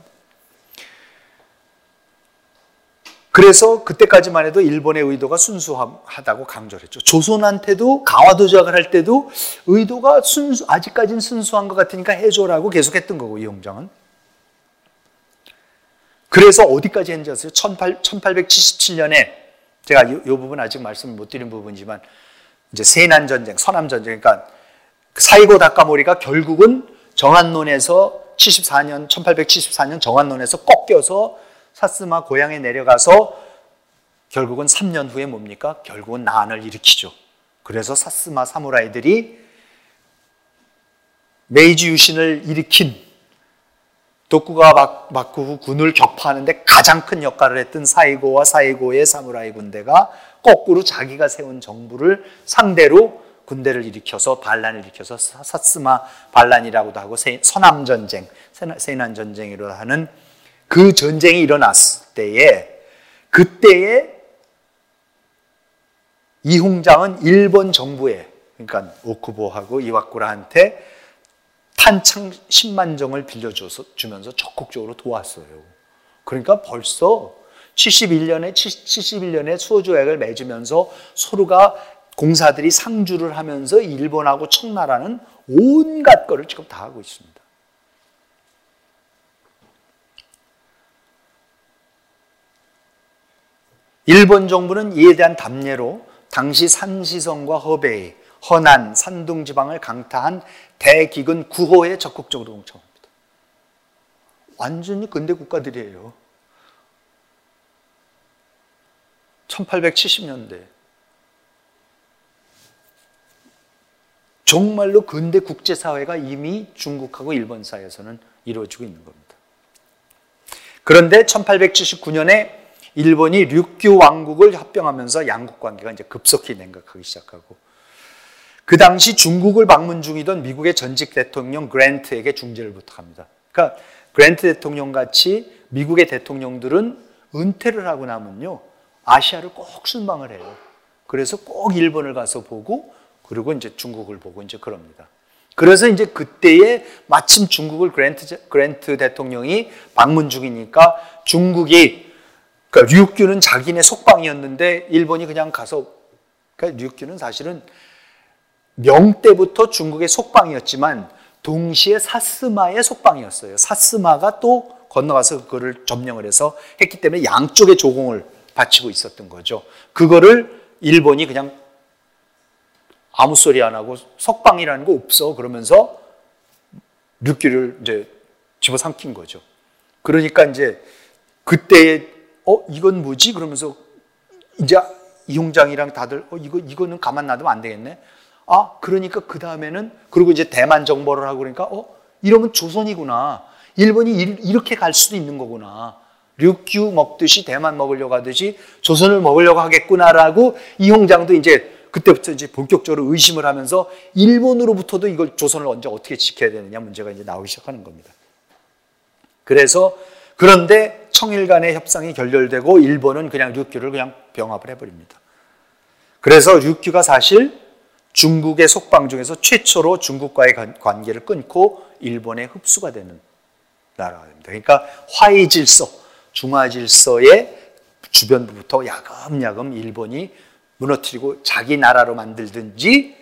그래서 그때까지만 해도 일본의 의도가 순수하다고 강조를 했죠. 조선한테도 강화도 조약을 할 때도 의도가 순수, 아직까지는 순수한 것 같으니까 해줘라고 계속했던 거고 이홍장은. 그래서 어디까지 했는지 아세요? 천팔백칠십칠 년에 제가 이, 이 부분 아직 말씀을 못 드린 부분이지만 이제 세난 전쟁, 서남 전쟁, 그러니까 사이고 다카모리가 결국은 정안론에서 칠십사 년, 천팔백칠십사 년 정안론에서 꺾여서 사스마 고향에 내려가서 결국은 삼 년 후에 뭡니까? 결국은 난을 일으키죠. 그래서 사스마 사무라이들이 메이지 유신을 일으킨 도쿠가와 마쿠 후 군을 격파하는데 가장 큰 역할을 했던 사이고와 사이고의 사무라이 군대가 거꾸로 자기가 세운 정부를 상대로 군대를 일으켜서 반란을 일으켜서 사스마 반란이라고도 하고 서남전쟁, 세난전쟁이라고 하는 그 전쟁이 일어났을 때에 그때에 이홍장은 일본 정부에 그러니까 오쿠보하고 이와쿠라한테 탄창 십만 정을 빌려주면서 적극적으로 도왔어요. 그러니까 벌써 칠십일 년에 칠십일 년에 수호 조약을 맺으면서 서로가 공사들이 상주를 하면서 일본하고 청나라는 온갖 거를 지금 다 하고 있습니다. 일본 정부는 이에 대한 답례로 당시 산시성과 허베이, 허난, 산둥 지방을 강타한 대기근 구 호에 적극적으로 동참합니다. 완전히 근대 국가들이에요. 천팔백칠십 년대. 정말로 근대 국제사회가 이미 중국하고 일본 사이에서는 이루어지고 있는 겁니다. 그런데 천팔백칠십구 년에 일본이 류큐 왕국을 합병하면서 양국 관계가 이제 급속히 냉각하기 시작하고 그 당시 중국을 방문 중이던 미국의 전직 대통령 그랜트에게 중재를 부탁합니다. 그러니까 그랜트 대통령 같이 미국의 대통령들은 은퇴를 하고 나면요 아시아를 꼭 순방을 해요. 그래서 꼭 일본을 가서 보고 그리고 이제 중국을 보고 이제 그럽니다. 그래서 이제 그때에 마침 중국을 그랜트, 그랜트 대통령이 방문 중이니까 중국이 그러니까 류큐는 자기네 속방이었는데 일본이 그냥 가서 그러니까 류큐는 사실은 명 때부터 중국의 속방이었지만 동시에 사스마의 속방이었어요. 사스마가 또 건너가서 그거를 점령을 해서 했기 때문에 양쪽의 조공을 바치고 있었던 거죠. 그거를 일본이 그냥 아무 소리 안 하고 석방이라는 거 없어 그러면서 류큐를 이제 집어삼킨 거죠. 그러니까 이제 그때에 어 이건 뭐지? 그러면서 이제 이홍장이랑 다들 어 이거 이거는 가만 놔두면 안 되겠네. 아 그러니까 그 다음에는 그리고 이제 대만 정벌을 하고 그러니까 어 이러면 조선이구나. 일본이 이렇게 갈 수도 있는 거구나. 류큐 먹듯이 대만 먹으려고 하듯이 조선을 먹으려고 하겠구나라고 이홍장도 이제 그때부터 이제 본격적으로 의심을 하면서 일본으로부터도 이걸 조선을 언제 어떻게 지켜야 되느냐 문제가 이제 나오기 시작하는 겁니다. 그래서 그런데 청일 간의 협상이 결렬되고 일본은 그냥 류큐를 그냥 병합을 해버립니다. 그래서 류큐가 사실 중국의 속방 중에서 최초로 중국과의 관계를 끊고 일본에 흡수가 되는 나라가 됩니다. 그러니까 화의 질서, 중화 질서의 주변부부터 야금야금 일본이 무너뜨리고 자기 나라로 만들든지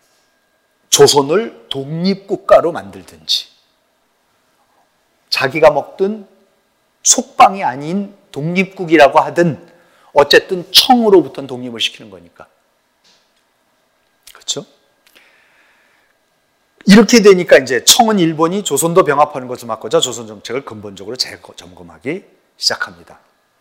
조선을 독립국가로 만들든지 자기가 먹든 속방이 아닌 독립국이라고 하든 어쨌든 청으로부터는 독립을 시키는 거니까. 그렇죠? 이렇게 되니까 이제 청은 일본이 조선도 병합하는 것을 막고자 조선 정책을 근본적으로 재점검하기 시작합니다.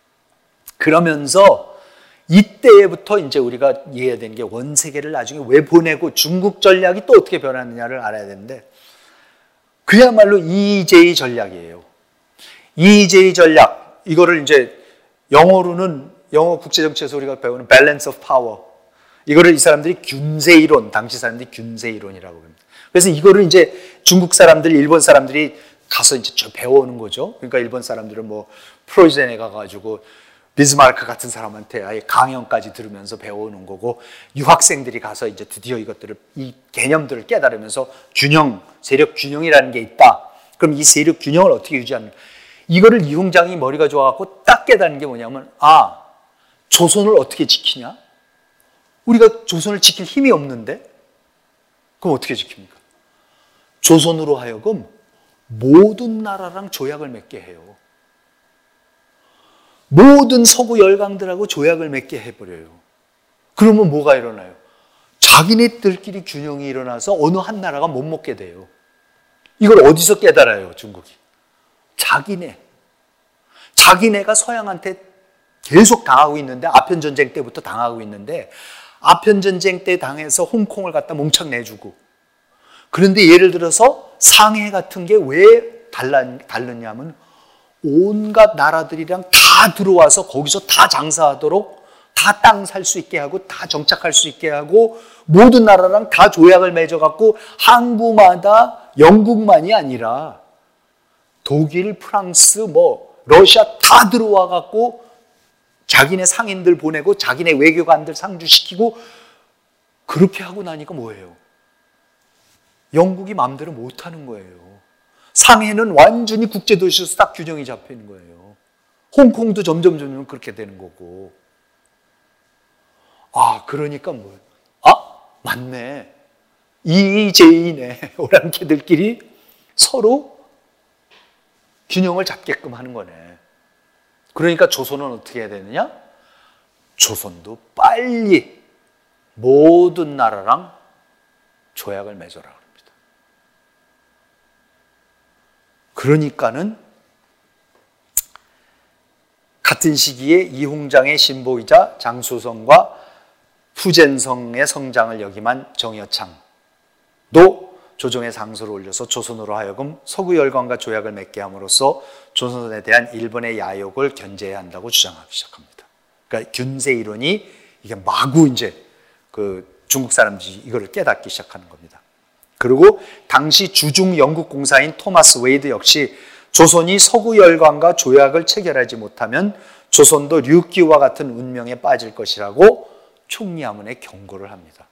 그러면서 이때부터 이제 우리가 이해해야 되는 게 원세계를 나중에 왜 보내고 중국 전략이 또 어떻게 변하느냐를 알아야 되는데 그야말로 이이제이 전략이에요. 이이제이 전략, 이거를 이제 영어로는 영어 국제정치에서 우리가 배우는 balance of power. 이거를 이 사람들이 균세 이론, 당시 사람들이 균세 이론이라고 합니다. 그래서 이거를 이제 중국 사람들, 일본 사람들이 가서 이제 배워오는 거죠. 그러니까 일본 사람들은 뭐 프로이센에 가가지고 비스마르크 같은 사람한테 아예 강연까지 들으면서 배워오는 거고 유학생들이 가서 이제 드디어 이것들을 이 개념들을 깨달으면서 균형, 세력 균형이라는 게 있다. 그럼 이 세력 균형을 어떻게 유지하는? 이거를 이홍장이 머리가 좋아갖고 딱 깨달은 게 뭐냐면 아 조선을 어떻게 지키냐? 우리가 조선을 지킬 힘이 없는데 그럼 어떻게 지킵니까? 조선으로 하여금 모든 나라랑 조약을 맺게 해요. 모든 서구 열강들하고 조약을 맺게 해버려요. 그러면 뭐가 일어나요? 자기네들끼리 균형이 일어나서 어느 한 나라가 못 먹게 돼요. 이걸 어디서 깨달아요, 중국이? 자기네. 자기네가 서양한테 계속 당하고 있는데, 아편전쟁 때부터 당하고 있는데, 아편전쟁 때 당해서 홍콩을 갖다 몽창 내주고, 그런데 예를 들어서 상해 같은 게 왜 달라, 다르냐면 온갖 나라들이랑 다 들어와서 거기서 다 장사하도록 다 땅 살 수 있게 하고 다 정착할 수 있게 하고 모든 나라랑 다 조약을 맺어갖고 항구마다 영국만이 아니라 독일, 프랑스, 뭐 러시아 다 들어와갖고 자기네 상인들 보내고 자기네 외교관들 상주시키고 그렇게 하고 나니까 뭐예요? 영국이 마음대로 못하는 거예요. 상해는 완전히 국제도시로서 딱 균형이 잡히는 거예요. 홍콩도 점점 점점 그렇게 되는 거고. 아, 그러니까 뭐예요? 아, 맞네. 이제이네. 오랑캐들끼리 서로 균형을 잡게끔 하는 거네. 그러니까 조선은 어떻게 해야 되느냐? 조선도 빨리 모든 나라랑 조약을 맺어라 그럽니다. 그러니까는 같은 시기에 이홍장의 신보이자 장수성과 푸젠성의 성장을 역임한 정여창도 조정의 상소를 올려서 조선으로 하여금 서구열강과 조약을 맺게 함으로써 조선에 대한 일본의 야욕을 견제해야 한다고 주장하기 시작합니다. 그러니까 균세 이론이 이게 마구 이제 그 중국 사람들이 이거를 깨닫기 시작하는 겁니다. 그리고 당시 주중 영국 공사인 토마스 웨이드 역시 조선이 서구열강과 조약을 체결하지 못하면 조선도 류기와 같은 운명에 빠질 것이라고 총리하문에 경고를 합니다.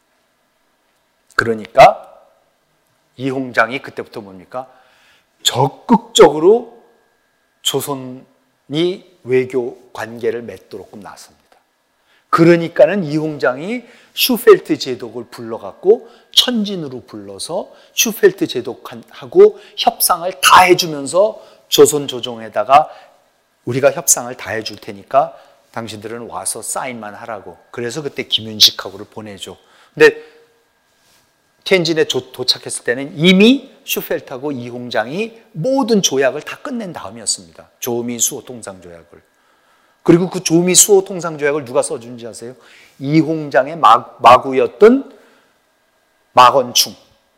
그러니까 이홍장이 그때부터 뭡니까? 적극적으로 조선이 외교 관계를 맺도록 나섭니다. 그러니까는 이홍장이 슈펠트 제독을 불러갖고 천진으로 불러서 슈펠트 제독하고 협상을 다 해주면서 조선 조정에다가 우리가 협상을 다 해줄 테니까 당신들은 와서 사인만 하라고. 그래서 그때 김윤식하고를 보내줘. 근데 텐진에 도착했을 때는 이미 슈펠트하고 이홍장이 모든 조약을 다 끝낸 다음이었습니다. 조미 수호 통상 조약을. 그리고 그 조미 수호 통상 조약을 누가 써준지 아세요? 이홍장의 마, 마구였던 마건충,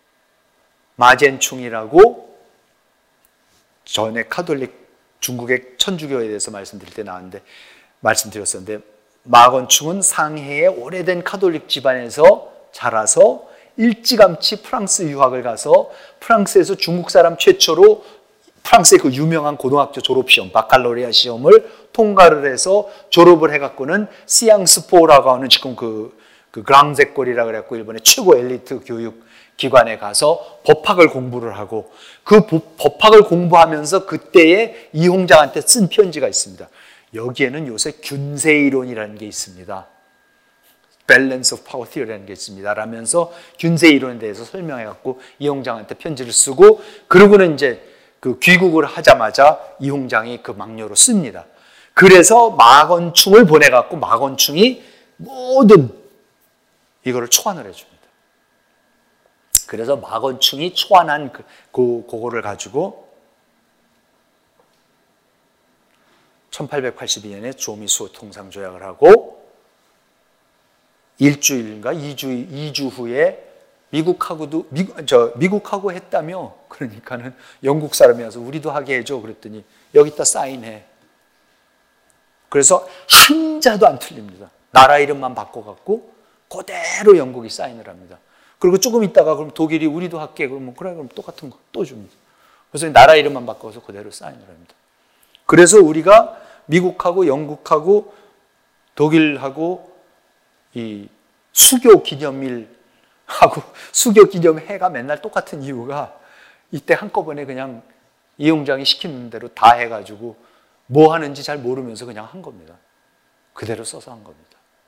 마젠충이라고 전에 카톨릭 중국의 천주교에 대해서 말씀드릴 때 나왔는데 말씀드렸었는데 마건충은 상해의 오래된 카톨릭 집안에서 자라서 일찌감치 프랑스 유학을 가서 프랑스에서 중국 사람 최초로 프랑스의 그 유명한 고등학교 졸업시험 바칼로레아 시험을 통과를 해서 졸업을 해갖고는 시앙스포라고 하는 지금 그, 그 그랑제꼴이라고 그래갖고 일본의 최고 엘리트 교육 기관에 가서 법학을 공부를 하고 그 법학을 공부하면서 그때의 이홍장한테 쓴 편지가 있습니다. 여기에는 요새 균세 이론이라는 게 있습니다. Balance of Power Theory라는 게 있습니다. 라면서 균세 이론에 대해서 설명해갖고 이홍장한테 편지를 쓰고 그러고는 이제 그 귀국을 하자마자 이홍장이 그 망료로 씁니다. 그래서 마건충을 보내갖고 마건충이 모든 이거를 초안을 해줍니다. 그래서 마건충이 초안한 그, 그, 그거를 가지고 천팔백팔십이 년에 조미수호 통상조약을 하고 일주일인가 이주, 이주 후에 미국하고도, 미국, 저, 미국하고 했다며? 그러니까는 영국 사람이 와서 우리도 하게 해줘. 그랬더니 여기다 사인해. 그래서 한자도 안 틀립니다. 나라 이름만 바꿔갖고 그대로 영국이 사인을 합니다. 그리고 조금 있다가 그럼 독일이 우리도 할게. 그러면 그래, 그럼 똑같은 거 또 줍니다. 그래서 나라 이름만 바꿔서 그대로 사인을 합니다. 그래서 우리가 미국하고 영국하고 독일하고 이 수교 기념일하고 수교 기념회가 맨날 똑같은 이유가 이때 한꺼번에 그냥 이홍장이 시키는 대로 다 해가지고 뭐 하는지 잘 모르면서 그냥 한 겁니다. 그대로 써서 한 겁니다.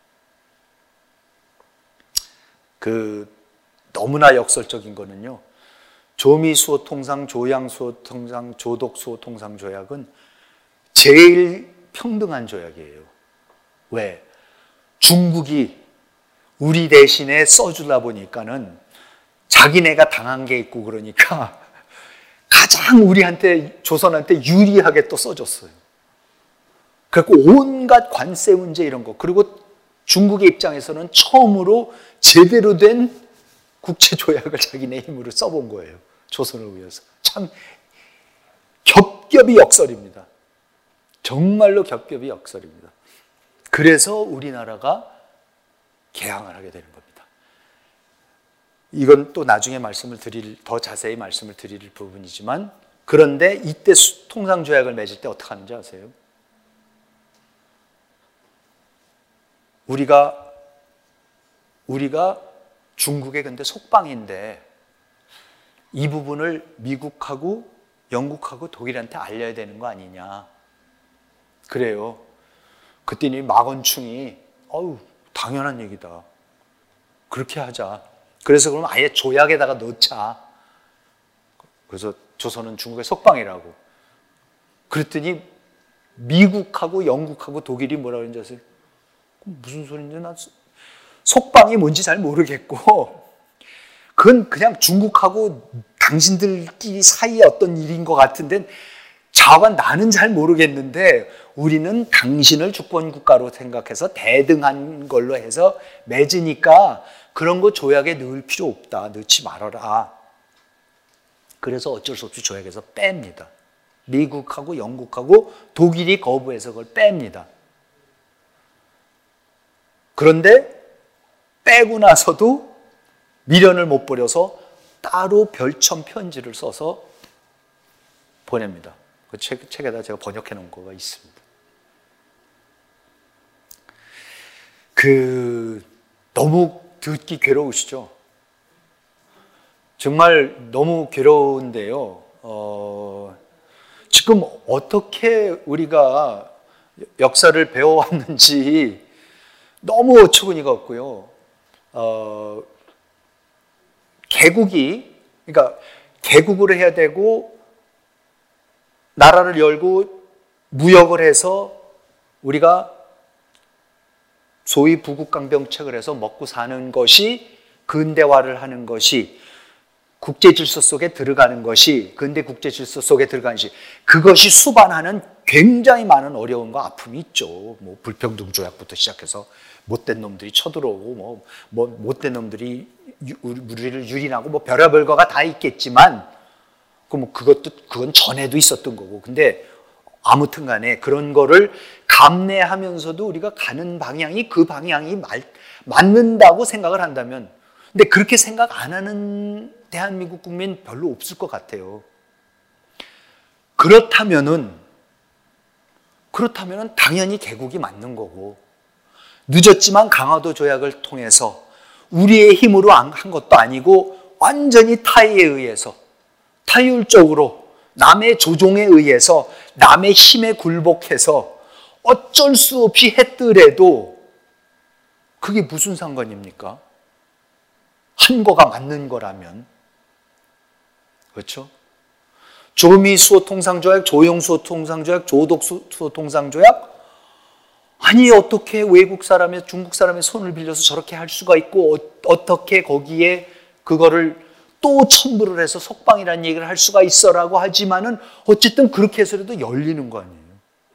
그 너무나 역설적인 거는요. 조미수호 통상, 조양수호 통상, 조독수호 통상 조약은 제일 평등한 조약이에요. 왜? 중국이 우리 대신에 써주다 보니까는 자기네가 당한 게 있고 그러니까 가장 우리한테, 조선한테 유리하게 또 써줬어요. 그래서 온갖 관세 문제 이런 거, 그리고 중국의 입장에서는 처음으로 제대로 된 국제조약을 자기네 힘으로 써본 거예요. 조선을 위해서. 참 겹겹이 역설입니다. 정말로 겹겹이 역설입니다. 그래서 우리나라가 개항을 하게 되는 겁니다. 이건 또 나중에 말씀을 드릴, 더 자세히 말씀을 드릴 부분이지만, 그런데 이때 통상조약을 맺을 때 어떻게 하는지 아세요? 우리가, 우리가 중국의 근데 속방인데 이 부분을 미국하고 영국하고 독일한테 알려야 되는 거 아니냐. 그래요. 그때니 마건충이 어우 당연한 얘기다. 그렇게 하자. 그래서 그럼 아예 조약에다가 넣자. 그래서 조선은 중국의 속방이라고. 그랬더니 미국하고 영국하고 독일이 뭐라 그러는지 아세요? 무슨 소리인지 난 속방이 뭔지 잘 모르겠고 그건 그냥 중국하고 당신들끼리 사이에 어떤 일인 것 같은데 자관 나는 잘 모르겠는데 우리는 당신을 주권국가로 생각해서 대등한 걸로 해서 맺으니까 그런 거 조약에 넣을 필요 없다. 넣지 말아라. 그래서 어쩔 수 없이 조약에서 뺍니다. 미국하고 영국하고 독일이 거부해서 그걸 뺍니다. 그런데 빼고 나서도 미련을 못 버려서 따로 별첨 편지를 써서 보냅니다. 그 책, 책에다 제가 번역해 놓은 거가 있습니다. 그 너무 듣기 괴로우시죠? 정말 너무 괴로운데요. 어, 지금 어떻게 우리가 역사를 배워왔는지 너무 어처구니가 없고요. 어, 개국이, 그러니까 개국을 해야 되고 나라를 열고 무역을 해서 우리가 소위 부국강병책을 해서 먹고 사는 것이 근대화를 하는 것이 국제 질서 속에 들어가는 것이 근대 국제 질서 속에 들어가는 것이 그것이 수반하는 굉장히 많은 어려움과 아픔이 있죠. 뭐 불평등 조약부터 시작해서 못된 놈들이 쳐들어오고 뭐, 뭐 못된 놈들이 유, 우리를 유린하고 뭐 별의별 거가 다 있겠지만 그 뭐 그것도 그건 전에도 있었던 거고 근데 아무튼 간에 그런 거를 감내하면서도 우리가 가는 방향이 그 방향이 말, 맞는다고 생각을 한다면 근데 그렇게 생각 안 하는 대한민국 국민 별로 없을 것 같아요. 그렇다면은 그렇다면은 당연히 개국이 맞는 거고 늦었지만 강화도 조약을 통해서 우리의 힘으로 한 것도 아니고 완전히 타의에 의해서 타율적으로 남의 조종에 의해서 남의 힘에 굴복해서 어쩔 수 없이 했더라도 그게 무슨 상관입니까? 한 거가 맞는 거라면 그렇죠? 조미 수호 통상조약, 조용 수호 통상조약, 조독 수호 통상조약 아니 어떻게 외국 사람의 중국 사람의 손을 빌려서 저렇게 할 수가 있고 어, 어떻게 거기에 그거를 또 첨부를 해서 속방이라는 얘기를 할 수가 있어라고 하지만은 어쨌든 그렇게 해서라도 열리는 거 아니에요.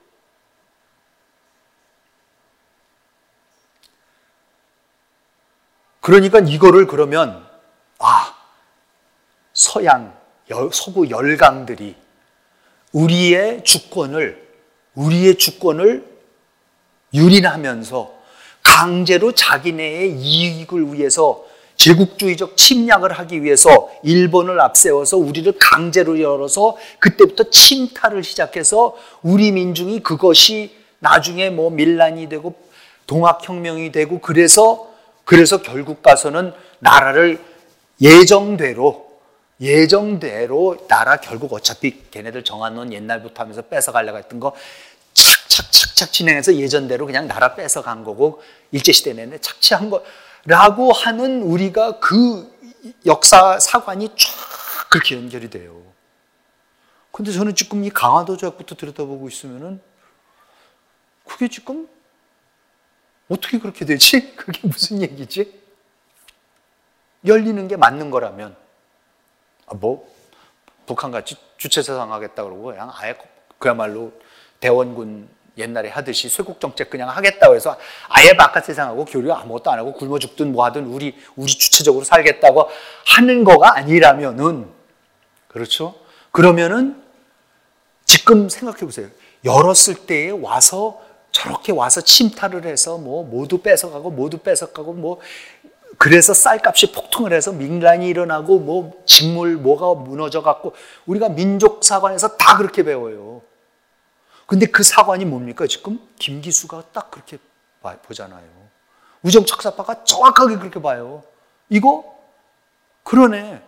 그러니까 이거를 그러면 아 서양 서구 열강들이 우리의 주권을 우리의 주권을 유린하면서 강제로 자기네의 이익을 위해서 제국주의적 침략을 하기 위해서 일본을 앞세워서 우리를 강제로 열어서 그때부터 침탈을 시작해서 우리 민중이 그것이 나중에 뭐 밀란이 되고 동학혁명이 되고 그래서 그래서 결국 가서는 나라를 예정대로 예정대로 나라 결국 어차피 걔네들 정해놓은 옛날부터 하면서 뺏어가려고 했던 거 착착착착 진행해서 예전대로 그냥 나라 뺏어간 거고 일제시대 내내 착취한 거라고 하는 우리가 그 역사 사관이 쫙 그렇게 연결이 돼요. 근데 저는 지금 이 강화도 조약부터 들여다보고 있으면은 그게 지금 어떻게 그렇게 되지? 그게 무슨 얘기지? 열리는 게 맞는 거라면 아, 뭐 북한같이 주체사상 하겠다 그러고 그냥 아예 그야말로 대원군 옛날에 하듯이 쇄국정책 그냥 하겠다고 해서 아예 바깥 세상하고 교류 아무것도 안 하고 굶어 죽든 뭐 하든 우리 우리 주체적으로 살겠다고 하는 거가 아니라면은 그렇죠? 그러면은 지금 생각해 보세요. 열었을 때에 와서 저렇게 와서 침탈을 해서 뭐 모두 뺏어가고 모두 뺏어가고 뭐 그래서 쌀값이 폭등을 해서 민란이 일어나고 뭐 직물 뭐가 무너져 갖고 우리가 민족 사관에서 다 그렇게 배워요. 근데 그 사관이 뭡니까? 지금 김기수가 딱 그렇게 보잖아요. 우정척사파가 정확하게 그렇게 봐요. 이거 그러네.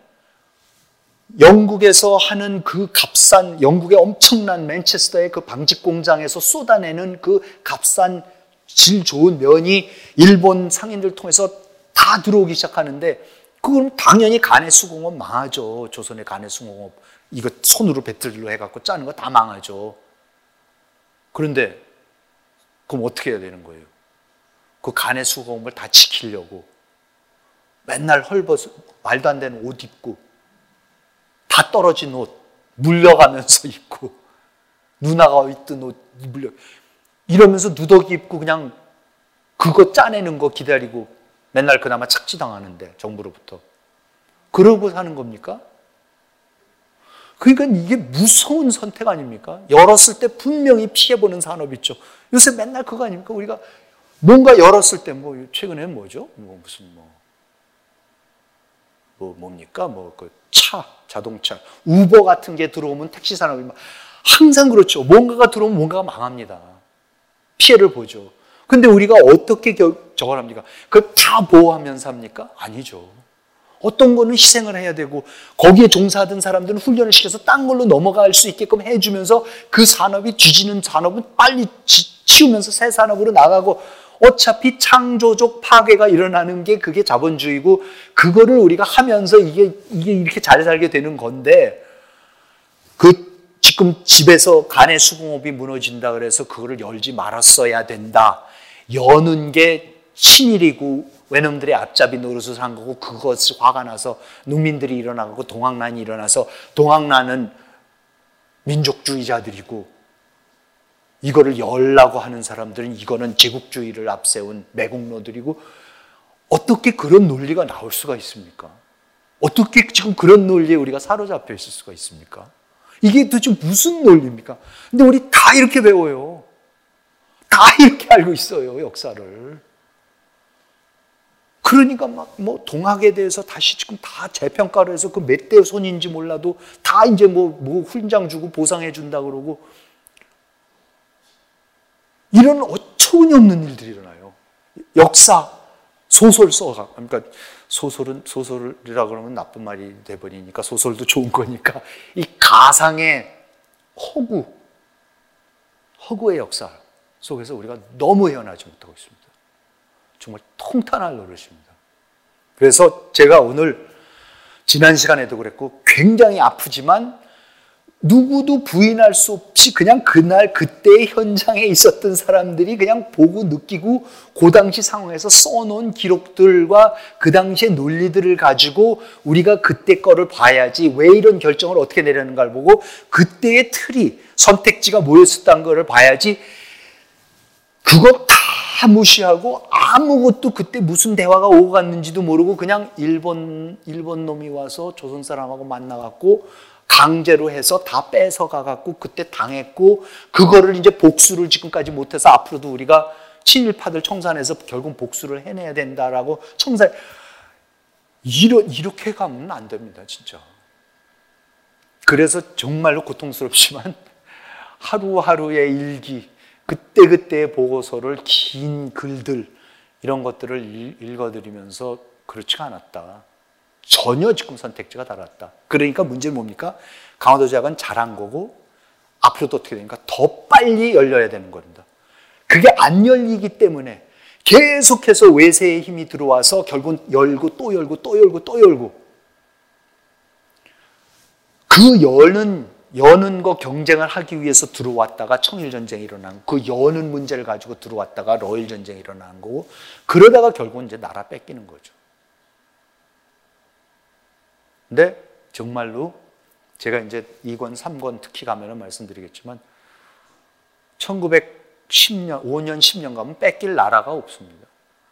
영국에서 하는 그 값싼, 영국의 엄청난 맨체스터의 그 방직 공장에서 쏟아내는 그 값싼 질 좋은 면이 일본 상인들 통해서 다 들어오기 시작하는데, 그건 당연히 간해수공업 망하죠. 조선의 간해수공업. 이거 손으로 배틀로 해갖고 짜는 거 다 망하죠. 그런데, 그럼 어떻게 해야 되는 거예요? 그 간해수공업을 다 지키려고 맨날 헐벗, 말도 안 되는 옷 입고, 다 떨어진 옷 물려가면서 입고, 누나가 입던 옷 물려 이러면서 누더기 입고 그냥 그거 짜내는 거 기다리고 맨날 그나마 착취당하는데 정부로부터 그러고 사는 겁니까? 그러니까 이게 무서운 선택 아닙니까? 열었을 때 분명히 피해보는 산업 있죠. 요새 맨날 그거 아닙니까? 우리가 뭔가 열었을 때 뭐 최근에 뭐죠? 뭐 무슨 뭐 뭐 뭡니까? 뭐 그 차, 자동차, 우버 같은 게 들어오면 택시 산업이 막 항상 그렇죠. 뭔가가 들어오면 뭔가가 망합니다. 피해를 보죠. 근데 우리가 어떻게 저걸 합니까? 그걸 다 보호하면서 합니까? 아니죠. 어떤 거는 희생을 해야 되고 거기에 종사하던 사람들은 훈련을 시켜서 딴 걸로 넘어갈 수 있게끔 해주면서 그 산업이 뒤지는 산업은 빨리 치우면서 새 산업으로 나가고, 어차피 창조적 파괴가 일어나는 게 그게 자본주의고 그거를 우리가 하면서 이게, 이게 이렇게 잘 살게 되는 건데, 그 지금 집에서 간의 수공업이 무너진다 그래서 그거를 열지 말았어야 된다. 여는 게 친일이고 외놈들의 앞잡이 노릇을 한 거고 그것이 화가 나서 농민들이 일어나고 동학난이 일어나서 동학난은 민족주의자들이고 이거를 열라고 하는 사람들은 이거는 제국주의를 앞세운 매국노들이고, 어떻게 그런 논리가 나올 수가 있습니까? 어떻게 지금 그런 논리에 우리가 사로잡혀 있을 수가 있습니까? 이게 도대체 무슨 논리입니까? 근데 우리 다 이렇게 배워요. 다 이렇게 알고 있어요, 역사를. 그러니까 막 뭐 동학에 대해서 다시 지금 다 재평가를 해서 그 몇 대 손인지 몰라도 다 이제 뭐, 뭐 훈장 주고 보상해 준다 그러고, 이런 어처구니 없는 일들이 일어나요. 역사, 소설 써가, 그러니까 소설은, 소설이라 그러면 나쁜 말이 돼버리니까 소설도 좋은 거니까, 이 가상의 허구, 허구의 역사 속에서 우리가 너무 헤어나지 못하고 있습니다. 정말 통탄할 노릇입니다. 그래서 제가 오늘 지난 시간에도 그랬고 굉장히 아프지만 누구도 부인할 수 없이 그냥 그날 그때의 현장에 있었던 사람들이 그냥 보고 느끼고 그 당시 상황에서 써놓은 기록들과 그 당시의 논리들을 가지고 우리가 그때 거를 봐야지, 왜 이런 결정을 어떻게 내렸는가를 보고 그때의 틀이, 선택지가 뭐였었다는 거를 봐야지, 그거 다 무시하고 아무것도 그때 무슨 대화가 오고 갔는지도 모르고 그냥 일본, 일본 놈이 와서 조선 사람하고 만나갖고 강제로 해서 다 뺏어가갖고 그때 당했고, 그거를 이제 복수를 지금까지 못해서 앞으로도 우리가 친일파들 청산해서 결국 복수를 해내야 된다라고 청산, 이러, 이렇게 가면 안 됩니다, 진짜. 그래서 정말로 고통스럽지만 하루하루의 일기, 그때그때의 보고서를, 긴 글들, 이런 것들을 읽어드리면서 그렇지가 않았다. 전혀 지금 선택지가 달랐다. 그러니까 문제는 뭡니까? 강화도 제약은 잘한 거고 앞으로도 어떻게 되니까 더 빨리 열려야 되는 겁니다. 그게 안 열리기 때문에 계속해서 외세의 힘이 들어와서 결국 열고 또 열고 또 열고 또 열고, 그 여는 여는 거 경쟁을 하기 위해서 들어왔다가 청일전쟁이 일어난, 그 여는 문제를 가지고 들어왔다가 러일전쟁이 일어난 거고, 그러다가 결국은 이제 나라 뺏기는 거죠. 근데 정말로 제가 이제 이 권, 삼 권 특히 가면은 말씀드리겠지만 천구백십 년, 오 년, 십 년 가면 뺏길 나라가 없습니다.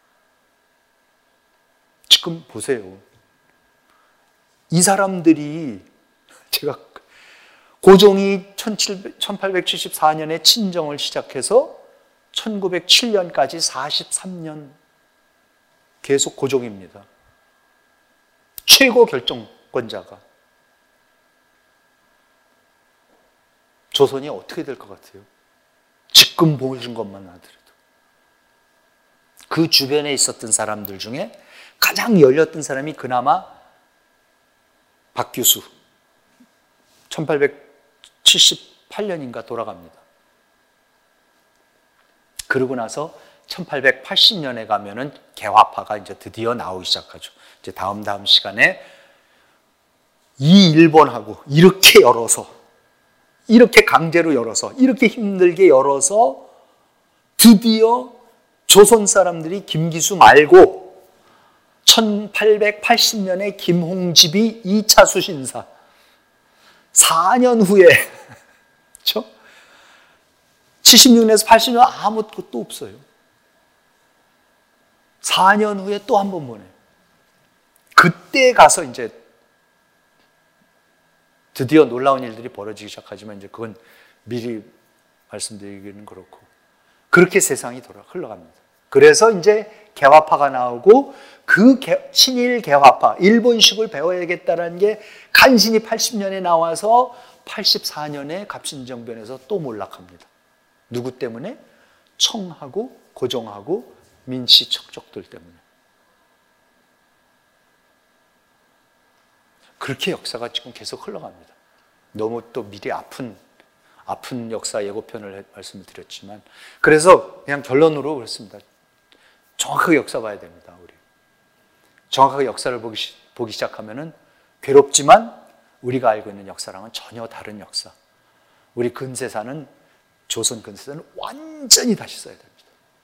지금 보세요. 이 사람들이 제가 고종이 천팔백칠십사 년에 친정을 시작해서 천구백칠 년까지 사십삼 년 계속 고종입니다. 최고 결정권자가. 조선이 어떻게 될 것 같아요? 지금 보여준 것만 하더라도. 그 주변에 있었던 사람들 중에 가장 열렸던 사람이 그나마 박규수. 천팔백칠십팔 년인가 돌아갑니다. 그러고 나서 천팔백팔십 년에 가면은 개화파가 이제 드디어 나오기 시작하죠. 이제 다음 다음 시간에 이 일본하고 이렇게 열어서, 이렇게 강제로 열어서, 이렇게 힘들게 열어서 드디어 조선 사람들이 김기수 말고 천팔백팔십 년에 김홍집이 이 차 수신사, 사 년 후에, 그렇죠? 칠십육 년에서 팔십 년 아무것도 없어요. 사 년 후에 또 한 번 보내요. 그때 가서 이제 드디어 놀라운 일들이 벌어지기 시작하지만 이제 그건 미리 말씀드리기는 그렇고, 그렇게 세상이 돌아 흘러갑니다. 그래서 이제 개화파가 나오고, 그 개, 친일 개화파, 일본식을 배워야겠다는 게 간신히 팔십 년에 나와서 팔십사 년에 갑신정변에서 또 몰락합니다. 누구 때문에? 청하고 고종하고 민씨 척족들 때문에. 그렇게 역사가 지금 계속 흘러갑니다. 너무 또 미리 아픈 아픈 역사 예고편을 말씀을 드렸지만, 그래서 그냥 결론으로 그렇습니다. 정확하게 역사 봐야 됩니다. 우리 정확하게 역사를 보기, 보기 시작하면은 괴롭지만 우리가 알고 있는 역사랑은 전혀 다른 역사. 우리 근세사는, 조선 근세사는 완전히 다시 써야 됩니다.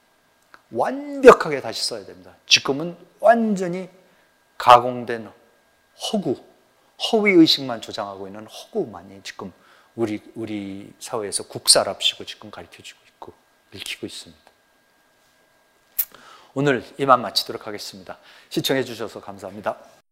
완벽하게 다시 써야 됩니다. 지금은 완전히 가공된 허구, 허위의식만 조장하고 있는 허구만이 지금 우리, 우리 사회에서 국사랍시고 지금 가르쳐주고 있고 읽히고 있습니다. 오늘 이만 마치도록 하겠습니다. 시청해 주셔서 감사합니다.